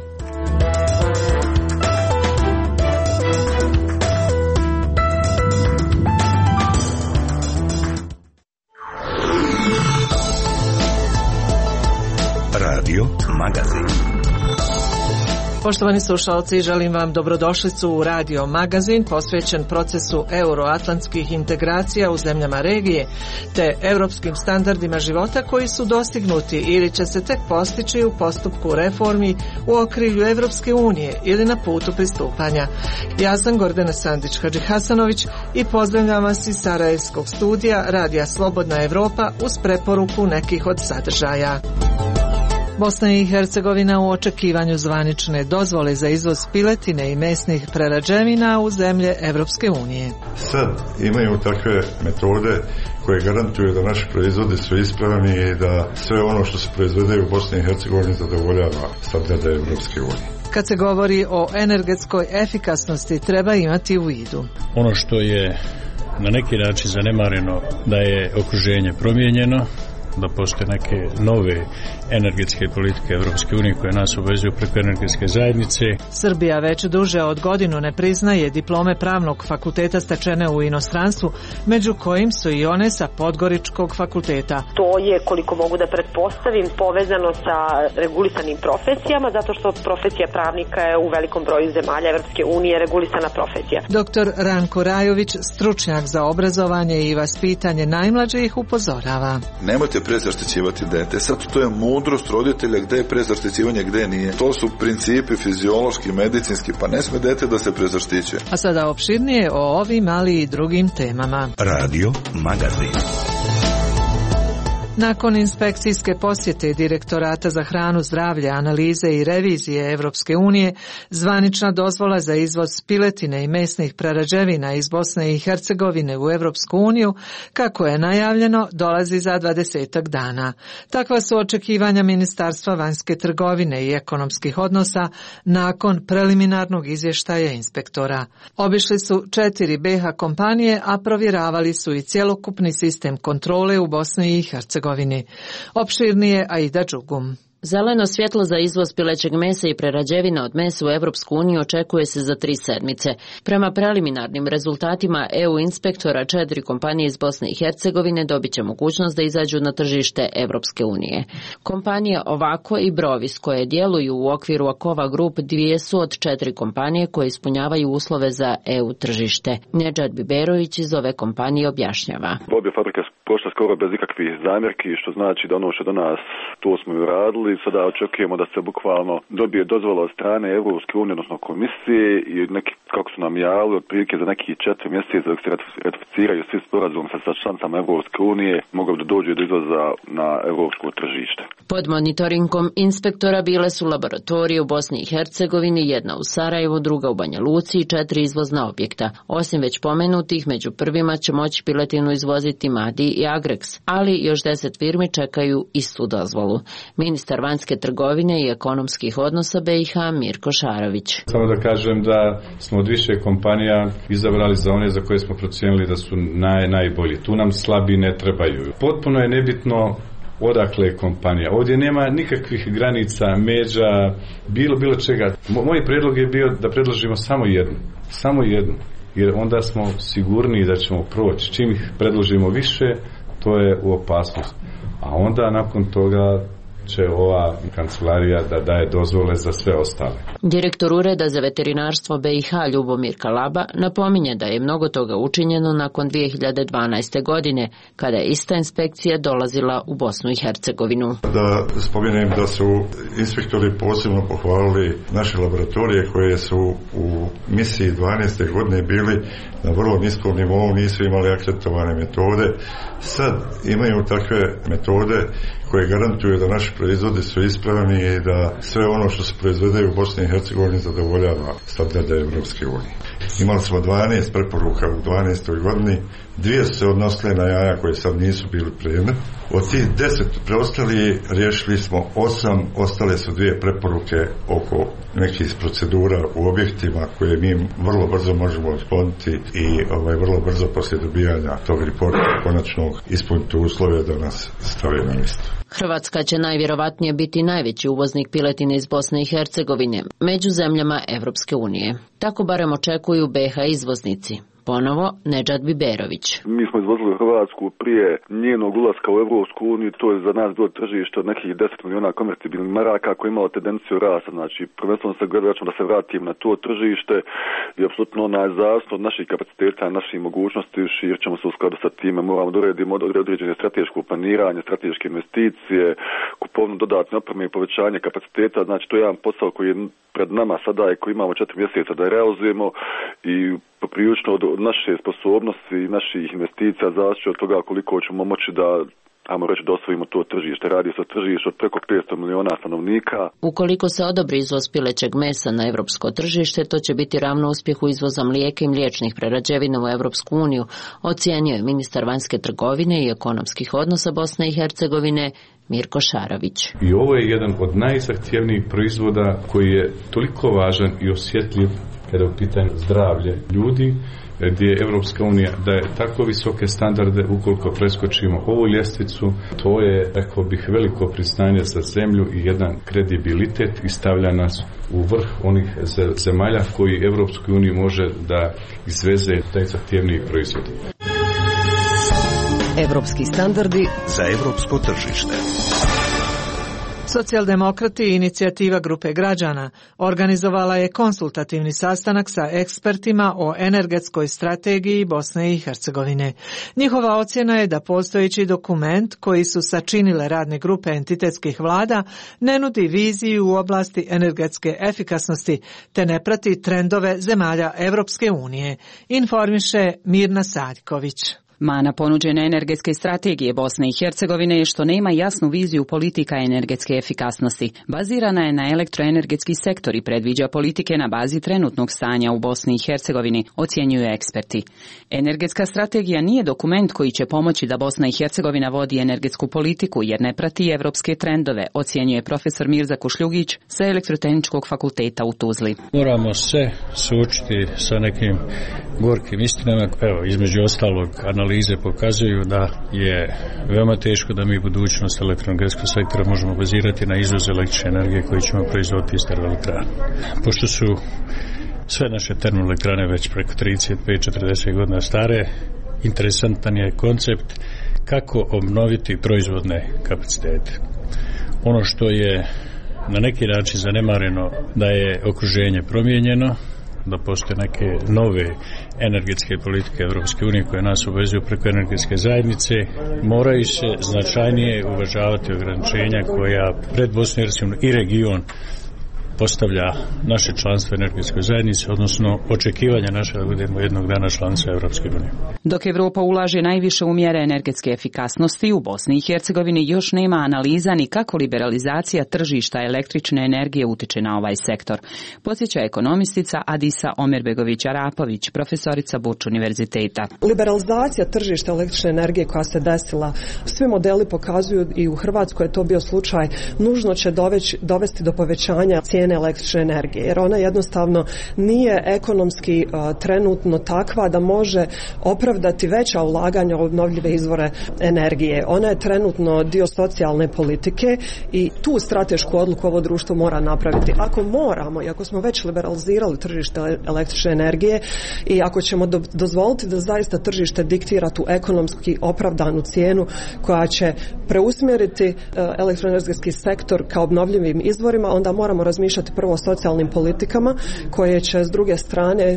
Speaker 2: Radio Magazin.
Speaker 3: Poštovani slušalci, želim vam dobrodošlicu u Radio Magazin posvećen procesu euroatlantskih integracija u zemljama regije te europskim standardima života koji su dostignuti ili će se tek postići u postupku reformi u okrilju Evropske unije ili na putu pristupanja. Ja sam Gordana Sandić-Hadžihasanović i pozdravljam vas iz Sarajevskog studija Radija Slobodna Evropa uz preporuku nekih od sadržaja. Bosna i Hercegovina u očekivanju zvanične dozvole za izvoz piletine i mesnih prerađevina u zemlje Evropske unije.
Speaker 8: Sad imaju takve metode koje garantuju da naši proizvodi su ispravni i da sve ono što se proizvede u Bosni i Hercegovini zadovoljava standarde Evropske unije.
Speaker 3: Kad se govori o energetskoj efikasnosti, treba imati u vidu
Speaker 9: ono što je na neki način zanemareno, da je okruženje promijenjeno, da postoje neke nove energetske politike Evropske unije koje nas obvezuju preko energetske zajednice.
Speaker 3: Srbija već duže od godinu ne priznaje diplome pravnog fakulteta stečene u inostranstvu, među kojim su i one sa Podgoričkog fakulteta.
Speaker 10: To je, koliko mogu da pretpostavim, povezano sa regulisanim profesijama, zato što profesija pravnika je u velikom broju zemalja Evropske unije regulisana profesija.
Speaker 3: Dr. Ranko Rajović, stručnjak za obrazovanje i vaspitanje najmlađih, upozorava.
Speaker 11: Nemojte prezaštićivati dete. Sad to je mudrost roditelja gde je prezaštićivanje, gde nije. To su principi fiziološki, medicinski, pa ne sme dete da se prezaštićuje.
Speaker 3: A sada opširnije o ovim, ali i drugim temama.
Speaker 2: Radio Magazin.
Speaker 3: Nakon inspekcijske posjete Direktorata za hranu, zdravlje, analize i revizije Evropske unije, zvanična dozvola za izvoz piletine i mesnih prerađevina iz Bosne i Hercegovine u Evropsku uniju, kako je najavljeno, dolazi za 20 dana. Takva su očekivanja Ministarstva vanjske trgovine i ekonomskih odnosa nakon preliminarnog izvještaja inspektora. Obišli su 4 BiH kompanije, a provjeravali su i cjelokupni sistem kontrole u Bosni i Hercegovini. Opširnije Aida Đugum.
Speaker 13: Zeleno svjetlo za izvoz pilećeg mesa i prerađevina od mesa u Evropsku uniju očekuje se za 3 sedmice. Prema preliminarnim rezultatima EU inspektora 4 kompanije iz Bosne i Hercegovine dobit će mogućnost da izađu na tržište Evropske unije. Kompanije Ovako i Brovis, koje djeluju u okviru Akova Group, 2 su od 4 kompanije koje ispunjavaju uslove za EU tržište. Nedžad Biberović iz ove kompanije objašnjava.
Speaker 28: Obje fabrike prošle skoro bez ikakvih zamjerki, što znači da ono što do nas to smo i radili. Sada očekujemo da se bukvalno dobije dozvola od strane Evropske unije, odnosno komisije, i neki, kako su nam javili, otprilike za neki 4 mjeseca dok se ratificiraju svi sporazum sa članicama Evropske unije, mogao da dođe do izvoza na evropsko tržište.
Speaker 13: Pod monitoringom inspektora bile su laboratorije u Bosni i Hercegovini, 1 u Sarajevu, 2 u Banja Luci i 4 izvozna objekta. Osim već pomenutih, među prvima će moći piletinu izvoziti Madi i Agrex, ali još 10 firmi čekaju istu dozvolu. Ministar vanjske trgovine i ekonomskih odnosa BiH Mirko Šarović.
Speaker 29: Samo da kažem da smo od više kompanija izabrali za one za koje smo procijenili da su najbolji. Tu nam slabi ne trebaju. Potpuno je nebitno odakle je kompanija. Ovdje nema nikakvih granica, međa, bilo čega. Moj predlog je bio da predložimo samo jednu. Jer onda smo sigurniji da ćemo proći. Čim ih predložimo više, to je u opasnost. A onda nakon toga će ova kancelarija da daje dozvole za sve ostale.
Speaker 13: Direktor Ureda za veterinarstvo BiH Ljubomir Kalaba napominje da je mnogo toga učinjeno nakon 2012. godine, kada je ista inspekcija dolazila u Bosnu i Hercegovinu.
Speaker 8: Da spomenem da su inspektori posebno pohvalili naše laboratorije koje su u misiji 12. godine bili na vrlo niskom nivou, nisu imali akreditovane metode. Sad imaju takve metode koje garantuju da naši proizvodi su ispravni i da sve ono što se proizvede u Bosni i Hercegovini zadovoljava standarde Evropske unije. Imali smo 12 preporuka u 12. godini, 2 su se odnosile na jaja koje sad nisu bili predmet. Od tih 10 preostali riješili smo 8, ostale su 2 preporuke oko nekih procedura u objektima koje mi vrlo brzo možemo otkloniti i vrlo brzo poslije dobijanja tog reporta konačnog ispuniti uslove da nas stave na listu.
Speaker 13: Hrvatska će najvjerovatnije biti najveći uvoznik piletine iz Bosne i Hercegovine među zemljama Evropske unije. Tako barem očekuju BiH izvoznici. Ponovo Nedžad Biberović.
Speaker 28: Mi smo izvozili Hrvatsku prije njenog ulaska u Evropsku uniju, to je za nas bilo tržište od nekih 10 miliona konvertibilnih maraka koje je imalo tendenciju rasta. Znači, prvenstveno se gledaćemo da se vratim na to tržište i apsolutno onaj zasno od naših kapaciteta, naših mogućnosti, širćemo se u skladu sa time, moramo doredimo određene strateško planiranje, strateške investicije, kupovnu dodatne opreme i povećanje kapaciteta. Znači, to je jedan posao koji je pred nama sada i koji imamo 4 mjeseca da realizujemo i poprilično od naše sposobnosti i naših investicija zavisi od toga koliko ćemo moći da da osvojimo to tržište. Radi se o tržištu od preko 500 miliona stanovnika.
Speaker 13: Ukoliko se odobri izvoz pilećeg mesa na evropsko tržište, to će biti ravno uspjehu izvoza mlijeka i mliječnih prerađevina u Evropsku uniju, ocijenio je ministar vanjske trgovine i ekonomskih odnosa Bosne i Hercegovine Mirko Šarović.
Speaker 29: I ovo je jedan od najzahtjevnijih proizvoda koji je toliko važan i osjetljiv kada je u pitanju zdravlje ljudi, gdje je Evropska unija daje tako visoke standarde. Ukoliko preskočimo ovu ljestvicu, to je, rekao bih, veliko priznanje za zemlju i jedan kredibilitet i stavlja nas u vrh onih zemalja koji Evropskoj uniji može da izveze taj zahtjevniji proizvod.
Speaker 21: Evropski standardi
Speaker 2: za evropsko tržište.
Speaker 3: Socijaldemokrati i inicijativa grupe građana organizovala je konsultativni sastanak sa ekspertima o energetskoj strategiji Bosne i Hercegovine. Njihova ocjena je da postojeći dokument koji su sačinile radne grupe entitetskih vlada ne nudi viziju u oblasti energetske efikasnosti te ne prati trendove zemalja Evropske unije, informiše Mirna Saljković.
Speaker 4: Mana ponuđene energetske strategije Bosne i Hercegovine je što nema jasnu viziju politika energetske efikasnosti. Bazirana je na elektroenergetski sektor i predviđa politike na bazi trenutnog stanja u Bosni i Hercegovini, ocjenjuju eksperti. Energetska strategija nije dokument koji će pomoći da Bosna i Hercegovina vodi energetsku politiku jer ne prati evropske trendove, ocjenjuje profesor Mirza Kušljugić sa Elektrotehničkog fakulteta u Tuzli.
Speaker 9: Moramo se suočiti sa nekim gorkim istinama. Evo, između ostalog, analize pokazuju da je veoma teško da mi budućnost elektroenergetskog sektora možemo bazirati na izvoz električne energije koji ćemo proizvoditi iz termoelektrana. Pošto su sve naše termoelektrane već preko 35-40 godina stare, interesantan je koncept kako obnoviti proizvodne kapacitete. Ono što je na neki način zanemareno da je okruženje promijenjeno, da postoje neke nove energetske politike Evropske unije koje nas obvezuju preko energetske zajednice, moraju se značajnije uvažavati ograničenja koja pred Bosnu i Hercegovinu i region postavlja naše članstvo energetskoj zajednici, odnosno očekivanja naše da budemo jednog dana članica Evropske unije.
Speaker 4: Dok Evropa ulaže najviše u mjere energetske efikasnosti, u Bosni i Hercegovini još nema analiza ni kako liberalizacija tržišta električne energije utiče na ovaj sektor. Podsjeća ekonomistica Adisa Omerbegović-Arapović, profesorica Burč univerziteta.
Speaker 5: Liberalizacija tržišta električne energije koja se desila, svi modeli pokazuju i u Hrvatskoj je to bio slučaj, nužno će dovesti do povećanja cijene električne energije, jer ona jednostavno nije ekonomski trenutno takva da može opravdati veća ulaganja u obnovljive izvore energije. Ona je trenutno dio socijalne politike i tu stratešku odluku ovo društvo mora napraviti. Ako moramo i ako smo već liberalizirali tržište električne energije i ako ćemo dozvoliti da zaista tržište diktira tu ekonomski opravdanu cijenu koja će preusmjeriti elektroenergetski sektor ka obnovljivim izvorima, onda moramo razmišljati prvo o socijalnim politikama koje će s druge strane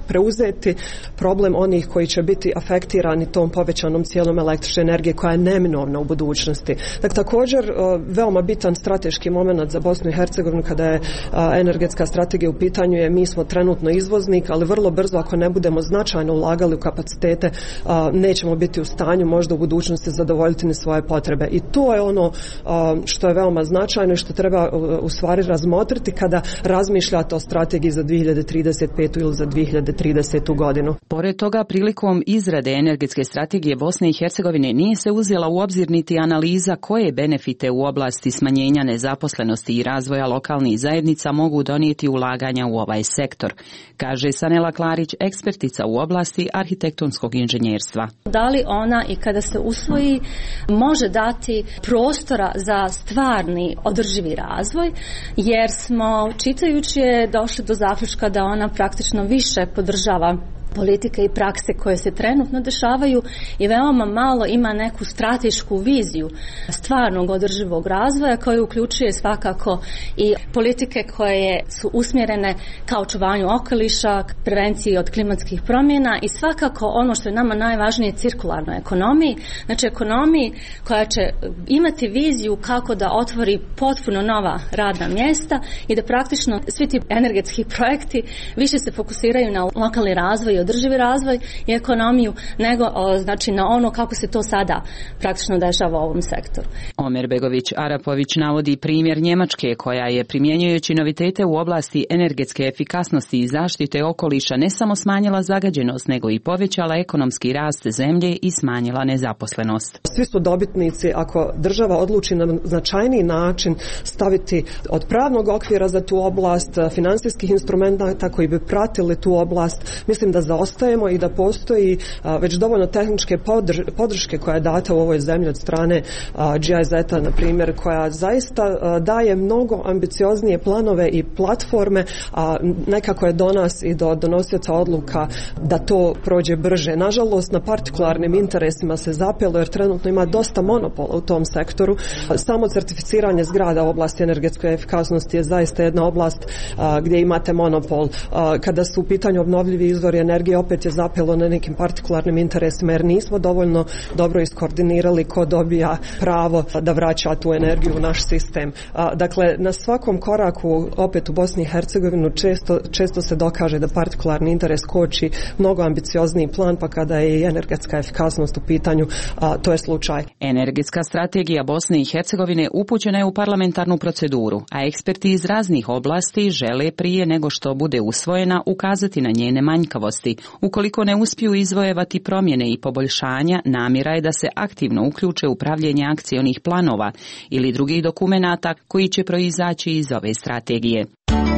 Speaker 5: preuzeti problem onih koji će biti afektirani tom povećanom cijenom električne energije koja je neminovna u budućnosti. Dakle, također veoma bitan strateški moment za Bosnu i Hercegovinu kada je energetska strategija u pitanju je mi smo trenutno izvoznik, ali vrlo brzo ako ne budemo značajno ulagali u kapacitete nećemo biti u stanju možda u budućnosti zadovoljiti ni svoje potrebe. I to je ono što je veoma značajno i što treba u stvari razmotriti kada razmišljate o strategiji za 2035. ili za 2030. godinu.
Speaker 4: Pored toga, prilikom izrade energetske strategije Bosne i Hercegovine nije se uzela u obzir niti analiza koje benefite u oblasti smanjenja nezaposlenosti i razvoja lokalnih zajednica mogu donijeti ulaganja u ovaj sektor, kaže Sanela Klarić, ekspertica u oblasti arhitektonskog inženjerstva.
Speaker 6: Da li ona i kada se usvoji može dati prostora za stvarni održivi razvoj, jer smo čitajući je došli do zaključka da ona praktično više podržava politike i prakse koje se trenutno dešavaju i veoma malo ima neku stratešku viziju stvarnog održivog razvoja koji uključuje svakako i politike koje su usmjerene ka očuvanju okoliša, prevenciji od klimatskih promjena i svakako ono što je nama najvažnije cirkularnoj ekonomiji, znači ekonomiji koja će imati viziju kako da otvori potpuno nova radna mjesta i da praktično svi ti energetski projekti više se fokusiraju na lokalni razvoj i održivi razvoj i ekonomiju nego znači na ono kako se to sada praktično dešava u ovom sektoru.
Speaker 4: Omer Begović Arapović navodi primjer Njemačke koja je primjenjujući novitete u oblasti energetske efikasnosti i zaštite okoliša ne samo smanjila zagađenost nego i povećala ekonomski rast zemlje i smanjila nezaposlenost.
Speaker 5: Svi su dobitnici ako država odluči na značajniji način staviti od pravnog okvira za tu oblast, financijskih instrumenta koji bi pratili tu oblast. Mislim da zaostajemo i da postoji već dovoljno tehničke podrške koja je data u ovoj zemlji od strane GIZ-a, na primjer, koja zaista daje mnogo ambicioznije planove i platforme, a nekako je do nas i do donosioca odluka da to prođe brže. Nažalost, na partikularnim interesima se zapelo jer trenutno ima dosta monopola u tom sektoru. Samo certificiranje zgrada u oblasti energetske efikasnosti je zaista jedna oblast gdje imate monopol. Kada su u pitanju obnovljivi izvori energije, opet je zapelo na nekim partikularnim interesima jer nismo dovoljno dobro iskoordinirali ko dobija pravo da vraća tu energiju u naš sistem. Dakle, na svakom koraku opet u Bosni i Hercegovini često se dokaže da partikularni interes koči mnogo ambiciozniji plan, pa kada je i energetska efikasnost u pitanju, to je slučaj.
Speaker 4: Energetska strategija Bosne i Hercegovine upućena je u parlamentarnu proceduru, a eksperti iz raznih oblasti žele prije nego što bude usvojena ukazati na njene manjkavosti. Ukoliko ne uspiju izvojevati promjene i poboljšanja, namjera je da se aktivno uključe u pravljenje akcionih planova ili drugih dokumenata koji će proizaći iz ove strategije.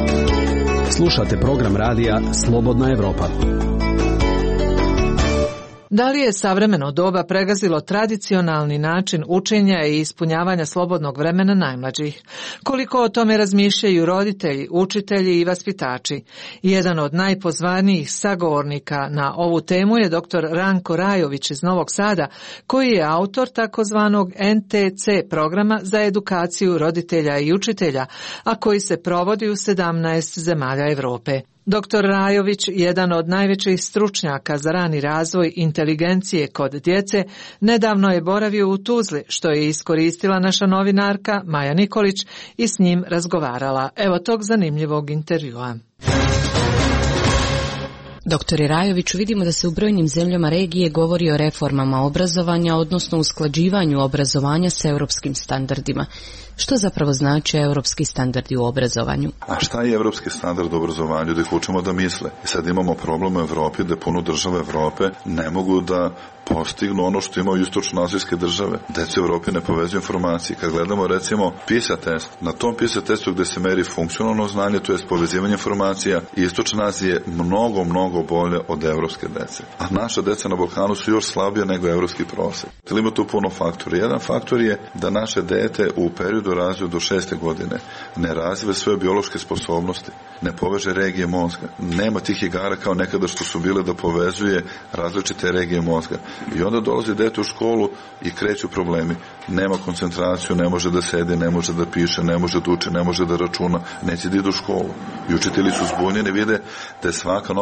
Speaker 21: Slušate program radija Slobodna Evropa.
Speaker 3: Da li je savremeno doba pregazilo tradicionalni način učenja i ispunjavanja slobodnog vremena najmlađih? Koliko o tome razmišljaju roditelji, učitelji i vaspitači? Jedan od najpozvanijih sagovornika na ovu temu je dr. Ranko Rajović iz Novog Sada, koji je autor takozvanog NTC programa za edukaciju roditelja i učitelja, a koji se provodi u 17 zemalja Europe. Dr. Rajović, jedan od najvećih stručnjaka za rani razvoj inteligencije kod djece, nedavno je boravio u Tuzli, što je iskoristila naša novinarka Maja Nikolić i s njim razgovarala. Evo tog zanimljivog intervjua.
Speaker 7: Doktore Rajoviću, vidimo da se u brojnim zemljama regije govori o reformama obrazovanja, odnosno usklađivanju obrazovanja s europskim standardima. Što zapravo znači europski standardi u obrazovanju?
Speaker 11: A šta je europski standard u obrazovanju? Da ih učimo da misle. I sad imamo problem u Evropi da puno države Evrope ne mogu da postignu ono što imaju istočno-azijske države. Deca u Evropi ne povezuju informacije. Kad gledamo recimo PISA test, na tom PISA testu gde se meri funkcionalno znanje, to je povezivanje informacija, istočna Azija je mnogo bolje od evropske dece. A naša deca na Balkanu su još slabije nego evropski prosek. Ima tu puno faktora. Jedan faktor je da naše dete u periodu razvoja do 6. godine ne razvije svoje biološke sposobnosti, ne poveže regije mozga. Nema tih igara kao nekada što su bile da povezuje različite regije mozga. I onda dolazi dete u školu i kreću problemi. Nema koncentraciju, ne može da sedi, ne može da piše, ne može da uči, ne može da računa, neće da ide u školu. I učitelji su zbunjeni, vide da je svaka nova generacija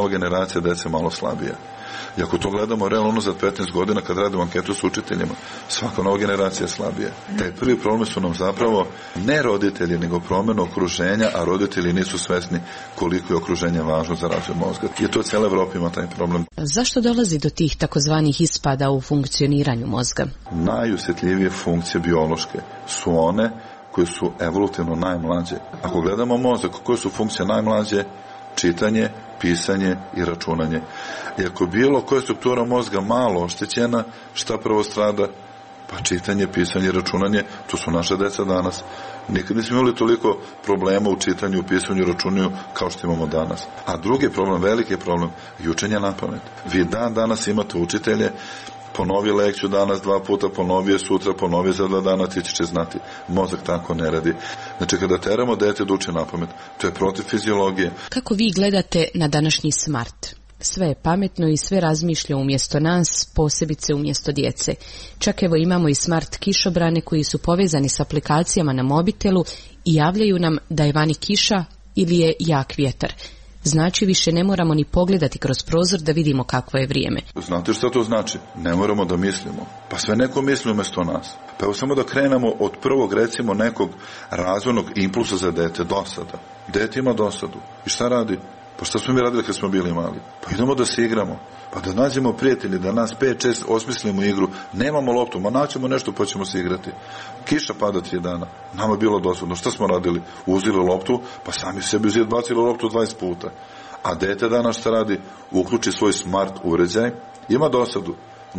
Speaker 11: generacija dece malo slabija. I ako to gledamo realno unazad 15 godina kad radimo anketu s učiteljima, svaka nova generacija je slabija. Taj prvi problem su nam zapravo ne roditelji, nego promjena okruženja, a roditelji nisu svesni koliko je okruženje važno za razvoj mozga. I to cijela Evropa ima taj problem.
Speaker 7: Zašto dolazi do tih takozvanih ispada u funkcioniranju mozga?
Speaker 11: Najosjetljivije funkcije biološke su one koje su evolutivno najmlađe. Ako gledamo mozak, koje su funkcije najmlađe? Čitanje, pisanje i računanje. I ako bilo koja struktura mozga malo oštećena, šta prvo strada? Pa čitanje, pisanje i računanje, to su naše deca danas. Nikad nismo imali toliko problema u čitanju, pisanju i računanju kao što imamo danas. A drugi problem, veliki problem, je učenje na pamet. Vi danas imate učitelje, ponovi lekciju danas 2 puta, ponovi je sutra, ponovi za 2 dana, ti će znati. Mozak tako ne radi. Znači, kada teramo dete da uči napamet, to je protiv fiziologije.
Speaker 7: Kako vi gledate na današnji smart? Sve je pametno i sve razmišlja umjesto nas, posebice umjesto djece. Čak evo imamo i smart kišobrane koji su povezani s aplikacijama na mobitelu i javljaju nam da je vani kiša ili je jak vjetar. Znači više ne moramo ni pogledati kroz prozor da vidimo kakvo je vrijeme.
Speaker 11: Znate što to znači? Ne moramo da mislimo. Pa sve neko misli umjesto nas. Pa evo samo da krenemo od prvog, recimo, nekog razvojnog impulsa za dete, dosada. Dete ima dosadu. I šta radi? Pa šta smo mi radili kad smo bili mali? Pa idemo da se igramo. Pa da nađemo prijatelji, da nas 5-6 osmislimo igru. Nemamo loptu, ma naćemo nešto pa ćemo se igrati. Kiša pada 3 dana. Nama je bilo dosadno. Šta smo radili? Uzeli loptu, pa sami sebi uzeli, bacili loptu 20 puta. A dete danas šta radi? Uključi svoj smart uređaj, ima dosadu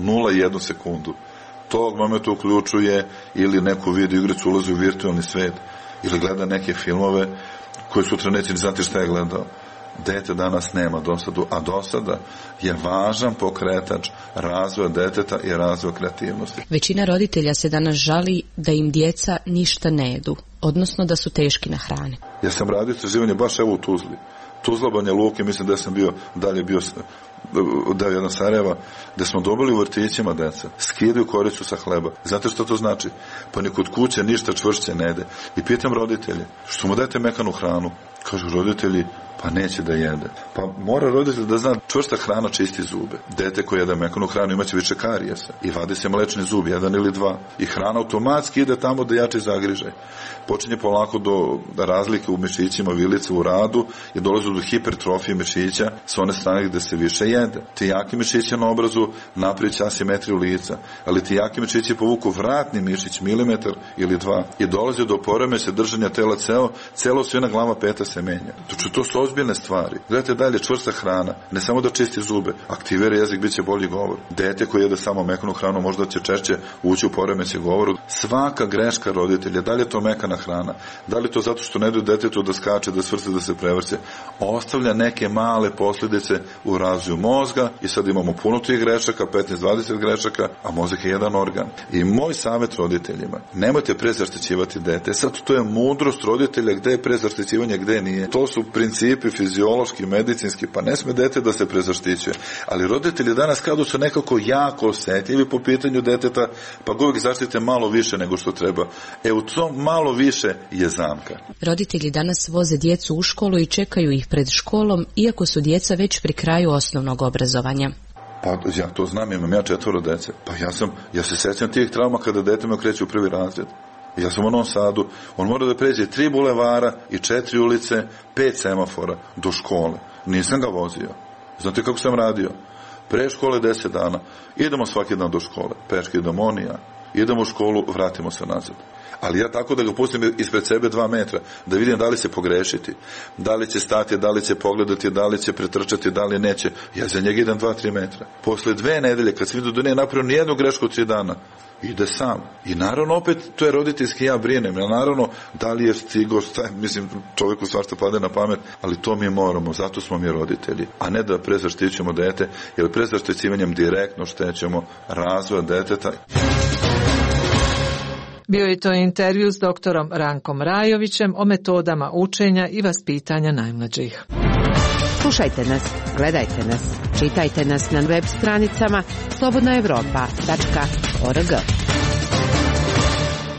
Speaker 11: 0,1 sekundu. Tog momenta uključuje ili neku video igricu, ulazi u virtualni svet ili gleda neke filmove koje sutra neće ni znati šta je gledao. Dete danas nema dosadu, a dosada je važan pokretač razvoja deteta i razvoja kreativnosti.
Speaker 7: Većina roditelja se danas žali da im djeca ništa ne jedu, odnosno da su teški na hrane.
Speaker 11: Ja sam radio istraživanje baš evo u Tuzli. Tuzla, Banja Luka, mislim da sam bio, dalje bio deo jedan Sarajeva, gde smo dobili u vrtićima deca, skidaju koricu sa hleba. Znate što to znači? Pa ni kod kuće ništa čvršće ne jede. I pitam roditelje, što mu dajete mekanu hranu? Kažu roditelji, pa neće da jede. Pa mora roditelj da zna, čvrsta hrana čisti zube. Dete koje jede mekanu hranu imaće više karijesa i vadi se mlečni zub, 1 ili 2. I hrana automatski ide tamo da jače zagriže. Počinje polako do razlike u mišićima, vilice u radu i dolazi do hipertrofije mišića s one strane gde se više jede. Ti jaki mišići na obrazu napriče asimetriju lica, ali ti jaki mišići povuku vratni mišić milimetar ili 2 i dolazi do poremećaja držanja tela celo svina glava peta se menja. To su ozbiljne stvari. Gledajte dalje, čvrsta hrana, ne samo da čisti zube, aktivira jezik, bit će bolji govor. Dete koje jede samo mekanu hranu možda će češće ući u poremećaj govoru. Svaka greška roditelja, da li je to mekana hrana, da li to zato što ne daju detetu da skače, da svrste, da se prevrće, ostavlja neke male posljedice u razvoju mozga i sad imamo puno tih grešaka, 15-20 grešaka, a mozak je jedan organ. I moj savjet roditeljima, nemojte prezaštićivati dete. Sad to je mudrost roditelja gde je prezaštićivanje, gde nije. To su principi fiziološki, medicinski, pa ne sme dete da se prezaštićuje. Ali roditelji danas kada su nekako jako osjetljivi po pitanju deteta, pa ga uvijek zaštite malo više nego što treba. U tom malo više je zamka.
Speaker 7: Roditelji danas voze djecu u školu i čekaju ih pred školom, iako su djeca već pri kraju osnovnog obrazovanja.
Speaker 11: Pa ja to znam, imam ja 4 dece. Pa ja se sjećam tih trauma kada dete me kreće u 1. razred. Ja sam u Novom Sadu, on mora da pređe 3 bulevara i 4 ulice, 5 semafora do škole. Nisam ga vozio. Znate kako sam radio? Pre škole 10 dana. Idemo svaki dan do škole. Peške idemo on i ja. Idemo u školu, vratimo se nazad. Ali ja tako da ga pustim ispred sebe 2 metra, da vidim da li će pogrešiti, da li će stati, da li će pogledati, da li će pretrčati, da li neće. Ja za njega idem 2-3 metra. Posle 2 nedelje, kad sam vidio da nije napravio nijednu grešku 3 dana, ide sam. I naravno opet to je roditeljski, ja brinem. Naravno, da li je stigo, mislim, čovjeku svašta pade na pamet, ali to mi moramo, zato smo mi roditelji. A ne da prezaštićujemo dete, jer prezaštićivanjem direktno štećemo razvoja deteta.
Speaker 3: Bio je to intervju s doktorom Rankom Rajovićem o metodama učenja i vaspitanja najmlađih.
Speaker 12: Slušajte nas, gledajte nas, čitajte nas na web stranicama slobodnaevropa.org.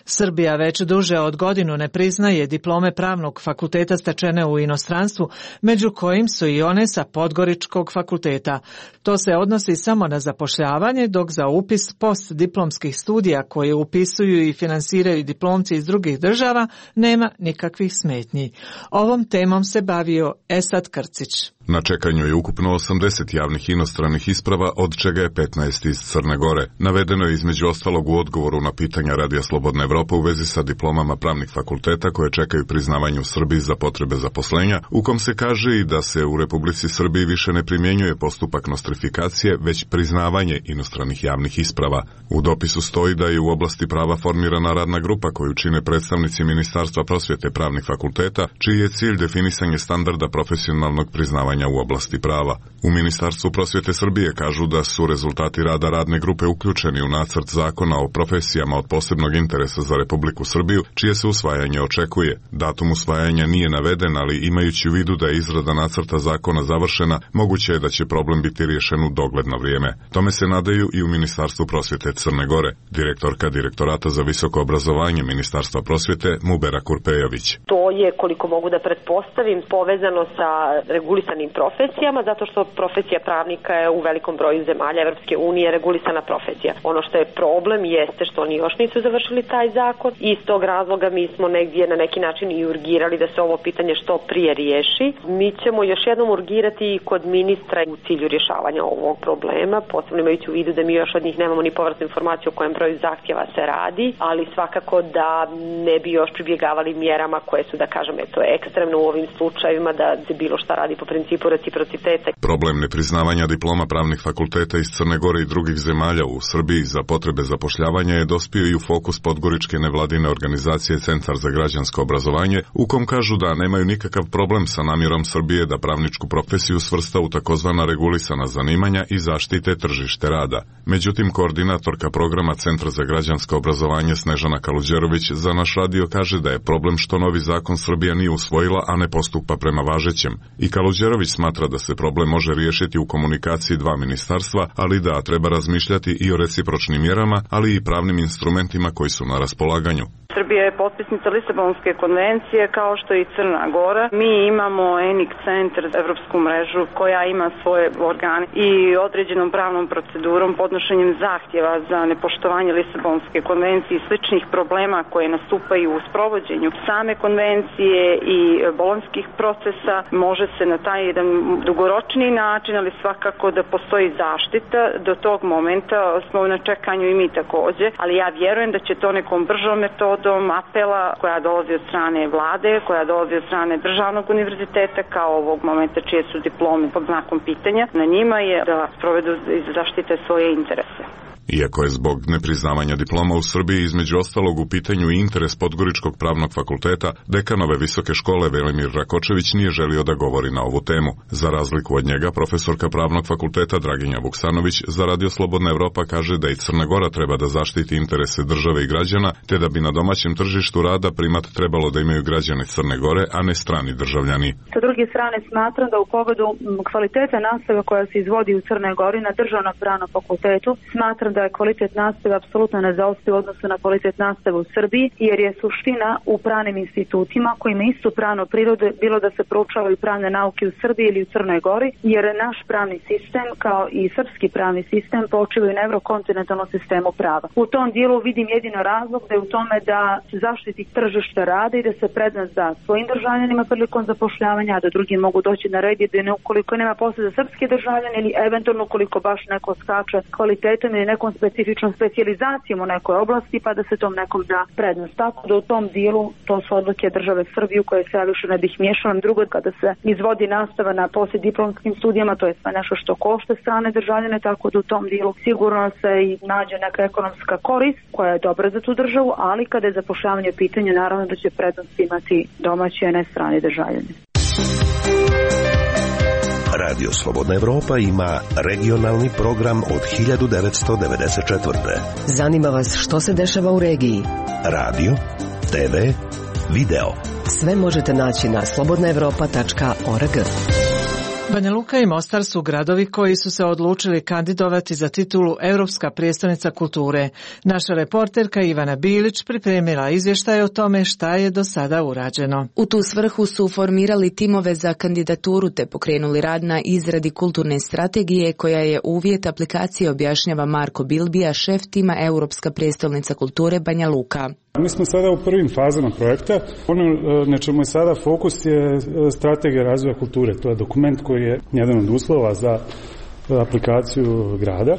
Speaker 3: Srbija već duže od godinu ne priznaje diplome pravnog fakulteta stečene u inostranstvu, među kojim su i one sa Podgoričkog fakulteta. To se odnosi samo na zapošljavanje, dok za upis postdiplomskih studija koje upisuju i finansiraju diplomci iz drugih država nema nikakvih smetnji. Ovom temom se bavio Esad Krcić.
Speaker 14: Na čekanju je ukupno 80 javnih inostranih isprava, od čega je 15 iz Crne Gore. Navedeno je između ostalog u odgovoru na pitanja Radija Slobodna Evropa u vezi sa diplomama pravnih fakulteta koje čekaju priznavanje u Srbiji za potrebe zaposlenja, u kom se kaže i da se u Republici Srbiji više ne primjenjuje postupak nostrifikacije, već priznavanje inostranih javnih isprava. U dopisu stoji da je u oblasti prava formirana radna grupa koju čine predstavnici Ministarstva prosvjete pravnih fakulteta, čiji je cilj definisanje standarda profesionalnog priznavanja u oblasti prava. U Ministarstvu prosvjete Srbije kažu da su rezultati rada radne grupe uključeni u nacrt zakona o profesijama od posebnog interesa za Republiku Srbiju, čije se usvajanje očekuje. Datum usvajanja nije naveden, ali imajući u vidu da je izrada nacrta zakona završena, moguće je da će problem biti riješen u dogledno vrijeme. Tome se nadaju i u Ministarstvu prosvjete Crne Gore. Direktorka Direktorata za visoko obrazovanje Ministarstva prosvjete Mubera Kurpejović.
Speaker 10: To je, koliko mogu da pretpostavim, povezano sa regulisanim profesijama, zato što profesija pravnika je u velikom broju zemalja Evropske unije regulisana profesija. Ono što je problem jeste što oni još nisu završili taj zakon i iz tog razloga mi smo negdje na neki način i urgirali da se ovo pitanje što prije riješi. Mi ćemo još jednom urgirati i kod ministra u cilju rješavanja ovog problema, posebno imajući u vidu da mi još od njih nemamo ni povratnu informaciju o kojem broju zahtjeva se radi, ali svakako da ne bi još pribjegavali mjerama koje su, da kažem, ekstremno u ovim slučajevima, da se bilo šta radi po principu reciprociteta.
Speaker 14: Problem nepriznavanja diploma pravnih fakulteta iz Crne Gore i drugih zemalja u Srbiji za potrebe zapošljavanja je dospio i u fokus podgoričke nevladine organizacije Centar za građansko obrazovanje, u kom kažu da nemaju nikakav problem sa namjerom Srbije da pravničku profesiju svrsta u takozvana regulisana zanimanja i zaštite tržište rada. Međutim, koordinatorka programa Centra za građansko obrazovanje Snežana Kaluđerović za naš radio kaže da je problem što novi zakon Srbija nije usvojila, a ne postupa prema važećem. I Kaluđerović smatra da se problem može riješiti u komunikaciji dva ministarstva, ali da treba razmišljati i o recipročnim mjerama, ali i pravnim instrumentima koji su na raspolaganju.
Speaker 15: Srbija je potpisnica Lisabonske konvencije kao što i Crna Gora. Mi imamo ENIC centar, evropsku mrežu koja ima svoje organe i određenom pravnom procedurom, podnošenjem zahtjeva za nepoštovanje Lisabonske konvencije i sličnih problema koje nastupaju u sprovođenju same konvencije i bolonjskih procesa. Može se na taj jedan dugoročni način, ali svakako da postoji zaštita. Do tog momenta smo na čekanju i mi također, ali ja vjerujem da će to nekom bržom metodom apela koja dolazi od strane vlade, koja dolazi od strane državnog univerziteta, kao ovog momenta čije su diplome pod znakom pitanja, na njima je da sprovedu i zaštite svoje interese.
Speaker 14: Iako je zbog nepriznavanja diploma u Srbiji između ostalog u pitanju i interes Podgoričkog pravnog fakulteta, dekan ove visoke škole Velimir Rakočević nije želio da govori na ovu temu. Za razliku od njega, profesorka pravnog fakulteta Draginja Vuksanović za Radio Slobodna Evropa kaže da i Crna Gora treba da zaštiti interese države i građana, te da bi na domaćem tržištu rada primat trebalo da imaju građani Crne Gore, a ne strani državljani.
Speaker 16: Sa druge strane, smatram da u pogledu kvaliteta nastave koja se izvodi u Crnoj Gori na državnom pravnom fakultetu, smatram da je kvalitet nastave apsolutno ne zaostaje u odnosu na kvalitet nastave u Srbiji, jer je suština u pravnim institutima koji ima istu pravnu prirodu, bilo da se proučavaju pravne nauke u Srbiji ili u Crnoj Gori, jer naš pravni sistem kao i srpski pravni sistem počivaju na evrokontinentalnom sistemu prava. U tom dijelu vidim jedino razlog da je u tome da zaštiti tržište rada i da se prednost da svojim državljanima prilikom zapošljavanja, a da drugi mogu doći na red, da ne ukoliko nema posle za srpske državljane ili eventualno ukoliko baš neko skače kvalitetom ili nekom specifičnom specijalizacijom u nekoj oblasti, pa da se tom nekom da prednost. Tako da u tom dijelu to su odluke države Srbije koje se ja više ne bih miješala. Drugo, kada se izvodi nastava na poslijediplomskim studijama, to je sve nešto što košta strane državljane, tako da u tom dijelu sigurno se i nađe neka ekonomska korist koja je dobra za tu državu, ali kada je zapošljavanje u pitanju, naravno da će prednost imati domaći, a ne strani državljani.
Speaker 2: Radio Slobodna Evropa ima regionalni program od 1994.
Speaker 17: Zanima vas što se dešava u regiji?
Speaker 2: Radio, TV, video.
Speaker 17: Sve možete naći na slobodnaevropa.org.
Speaker 3: Banja Luka i Mostar su gradovi koji su se odlučili kandidovati za titulu Europska prijestolnica kulture. Naša reporterka Ivana Bilić pripremila izvještaj o tome šta je do sada urađeno.
Speaker 18: U tu svrhu su formirali timove za kandidaturu te pokrenuli rad na izradi kulturne strategije koja je uvjet aplikacije, objašnjava Marko Bilbija, šef tima Europska prijestolnica kulture Banja Luka.
Speaker 19: Mi smo sada u prvim fazama projekta. Ono na čemu je sada fokus je strategija razvoja kulture. To je dokument koji je jedan od uslova za aplikaciju grada.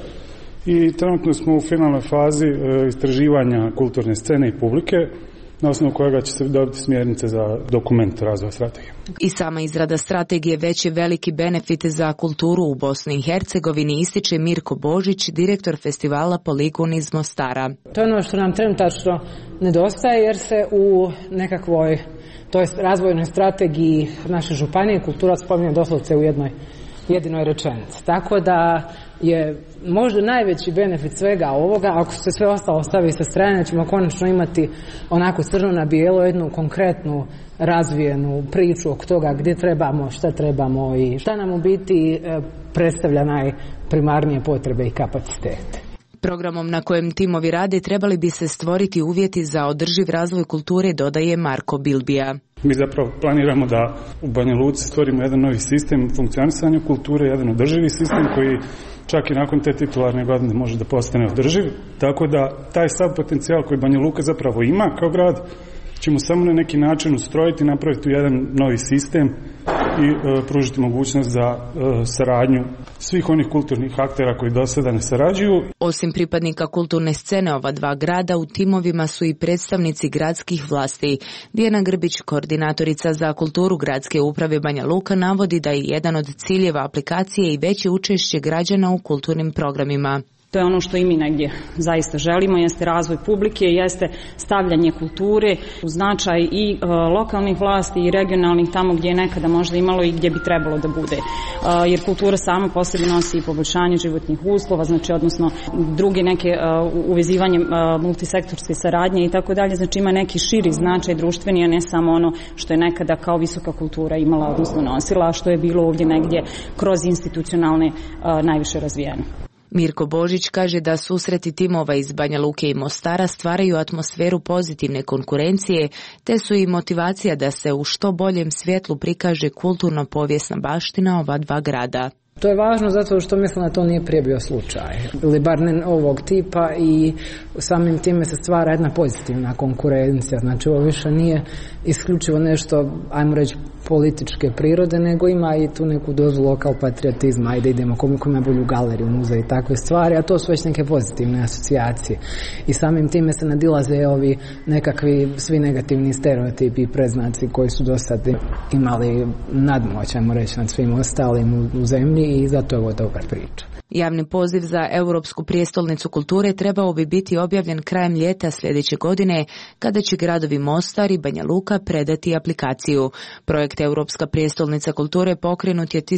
Speaker 19: I trenutno smo u finalnoj fazi istraživanja kulturne scene i publike, na osnovu kojega će se dobiti smjernice za dokument razvoja strategije.
Speaker 18: I sama izrada strategije već je veliki benefit za kulturu u Bosni i Hercegovini, ističe Mirko Božić, direktor festivala Poligon iz Mostara.
Speaker 20: To je ono što nam trenutačno nedostaje, jer se u nekakvoj, to jest razvojnoj strategiji naše županije kultura spominje doslovce u jednoj jedinoj rečenici. Tako da je možda najveći benefit svega ovoga, ako se sve ostalo stavi sa strane, ćemo konačno imati onako crno na bijelo jednu konkretnu razvijenu priču oko toga gdje trebamo, šta trebamo i šta nam u biti predstavlja najprimarnije potrebe i kapacitete.
Speaker 18: Programom na kojem timovi rade trebali bi se stvoriti uvjeti za održiv razvoj kulture, dodaje Marko Bilbija.
Speaker 19: Mi zapravo planiramo da u Banja Luci stvorimo jedan novi sistem funkcionisanja kulture, jedan održivi sistem koji čak i nakon te titularne godine može da postane održiv. Tako da taj sav potencijal koji Banja Luka zapravo ima kao grad ćemo samo na neki način ustrojiti, napraviti jedan novi sistem i pružiti mogućnost za saradnju svih onih kulturnih aktera koji do sada ne sarađuju.
Speaker 18: Osim pripadnika kulturne scene ova dva grada, u timovima su i predstavnici gradskih vlasti. Dijana Grbić, koordinatorica za kulturu gradske uprave Banja Luka, navodi da je jedan od ciljeva aplikacije i veće učešće građana u kulturnim programima.
Speaker 22: To je ono što i mi negdje zaista želimo, jeste razvoj publike, jeste stavljanje kulture u značaj i lokalnih vlasti i regionalnih tamo gdje je nekada možda imalo i gdje bi trebalo da bude. Jer kultura sama po sebi nosi i poboljšanje životnih uslova, znači odnosno druge neke uvezivanje multisektorske saradnje i tako dalje, znači ima neki širi značaj društveni, a ne samo ono što je nekada kao visoka kultura imala, odnosno nosila, a što je bilo ovdje negdje kroz institucionalne najviše razvijeno.
Speaker 18: Mirko Božić kaže da susreti timova iz Banja Luke i Mostara stvaraju atmosferu pozitivne konkurencije, te su i motivacija da se u što boljem svjetlu prikaže kulturno-povijesna baština ova dva grada.
Speaker 20: To je važno zato što mislim da to nije prije bio slučaj, ili bar ne ovog tipa, i samim time se stvara jedna pozitivna konkurencija. Znači ovo više nije isključivo nešto, ajmo reći, političke prirode, nego ima i tu neku dozu lokal patriotizma, ajde idemo koliko ima bolju galeriju, muzej i takve stvari, a to su već neke pozitivne asocijacije. I samim time se nadilaze ovi nekakvi svi negativni stereotipi i predznaci koji su do sad imali nadmoć, ajmo reći, nad svim ostalim u zemlji, i zato je ovo dobra priča.
Speaker 18: Javni poziv za Europsku prijestolnicu kulture trebao bi biti objavljen krajem ljeta sljedeće godine, kada će gradovi Mostar i Banja Luka predati aplikaciju. Projekt Europska prijestolnica kulture pokrenut je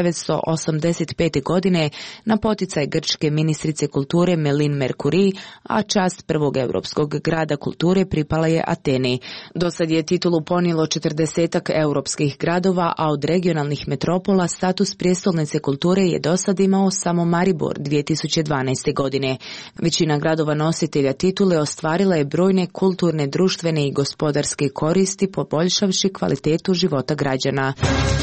Speaker 18: 1985. godine na poticaj grčke ministrice kulture Melin Mercouri, a čast prvog europskog grada kulture pripala je Ateni. Do sad je titulu ponijelo 40 europskih gradova, a od regionalnih metropola status prijestolnice kulture je do sad imao samo Maribor 2012. godine. Većina gradova nositelja titule ostvarila je brojne kulturne, društvene i gospodarske koristi, poboljšavši kvalitetu života građana.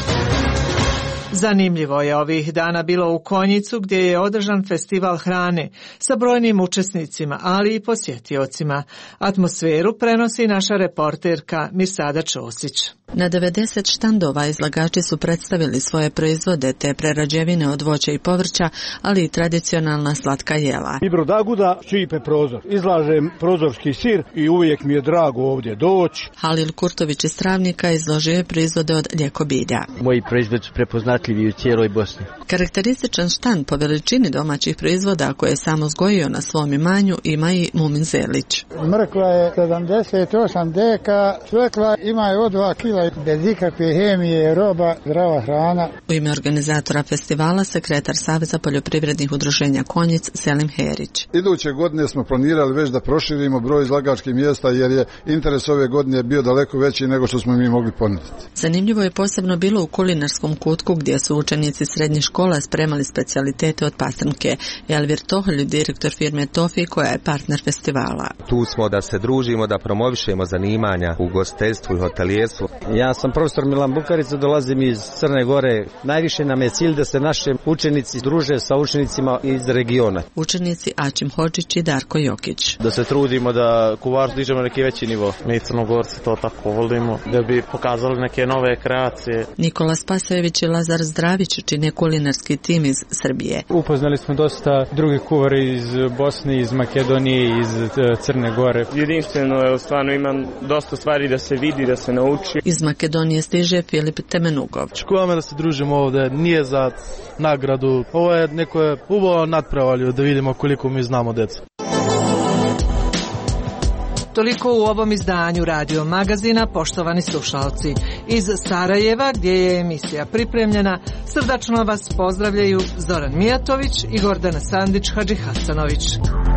Speaker 3: Zanimljivo je ovih dana bilo u Konjicu, gdje je održan festival hrane sa brojnim učesnicima, ali i posjetiocima. Atmosferu prenosi naša reporterka Mirsada Ćosić.
Speaker 23: Na 90 štandova izlagači su predstavili svoje proizvode te prerađevine od voća i povrća, ali i tradicionalna slatka jela.
Speaker 24: Ibro Daguda, Čipe prozor. Izlažem prozorski sir i uvijek mi je drago ovdje doći.
Speaker 23: Halil Kurtović iz Travnika izložio je proizvode od ljekobilja.
Speaker 25: Moji proizvodi su prepoznatljivi u cijeloj Bosni.
Speaker 23: Karakterističan štand po veličini domaćih proizvoda koje je sam uzgojio na svom imanju ima i Mumin Zelić.
Speaker 26: Mrkva je 78 deka, svekla ima je od 2 kg
Speaker 1: bila bez ikakve hemije, roba, zdrava hrana.
Speaker 23: U ime organizatora festivala sekretar Saveza poljoprivrednih udruženja Konjic Selim Herić.
Speaker 6: Iduće godine smo planirali već da proširimo broj izlagačkih mjesta jer je interes ove godine bio daleko veći nego što smo mi mogli ponuditi.
Speaker 23: Zanimljivo je posebno bilo u kulinarskom kutku gdje su učenici srednjih škola spremali specijalitete od pastrnke. Elvir Toholj, direktor firme Tofi koja je partner festivala.
Speaker 8: Tu smo da se družimo, da promovišemo zanimanja u ugostiteljstvu i hotelijerstvu.
Speaker 9: Ja sam profesor Milan Bukarica, dolazim iz Crne Gore. Najviše nam je cilj da se naši učenici druže sa učenicima iz regiona.
Speaker 23: Učenici Ačim Hodžić i Darko Jokić.
Speaker 13: Da se trudimo da kuvar dižemo neki veći nivo. Mi Crnogorci to tako volimo, da bi pokazali neke nove kreacije.
Speaker 23: Nikola Spasojević i Lazar Zdravić čine kulinarski tim iz Srbije.
Speaker 26: Upoznali smo dosta drugih kuvara iz Bosne, iz Makedonije, iz Crne Gore.
Speaker 27: Jedinstveno je, stvarno imam dosta stvari da se vidi, da se nauči.
Speaker 23: Iz Makedonije stiže Filip Temenugov.
Speaker 28: Školama da se družimo ovdje, nije za nagradu. Ovo je neko uvo nadpravalju da vidimo koliko mi znamo djeca.
Speaker 3: Toliko u ovom izdanju Radio Magazina, poštovani slušalci. Iz Sarajeva, gdje je emisija pripremljena, srdačno vas pozdravljaju Zoran Mijatović i Gordana Sandić Hadžihasanović.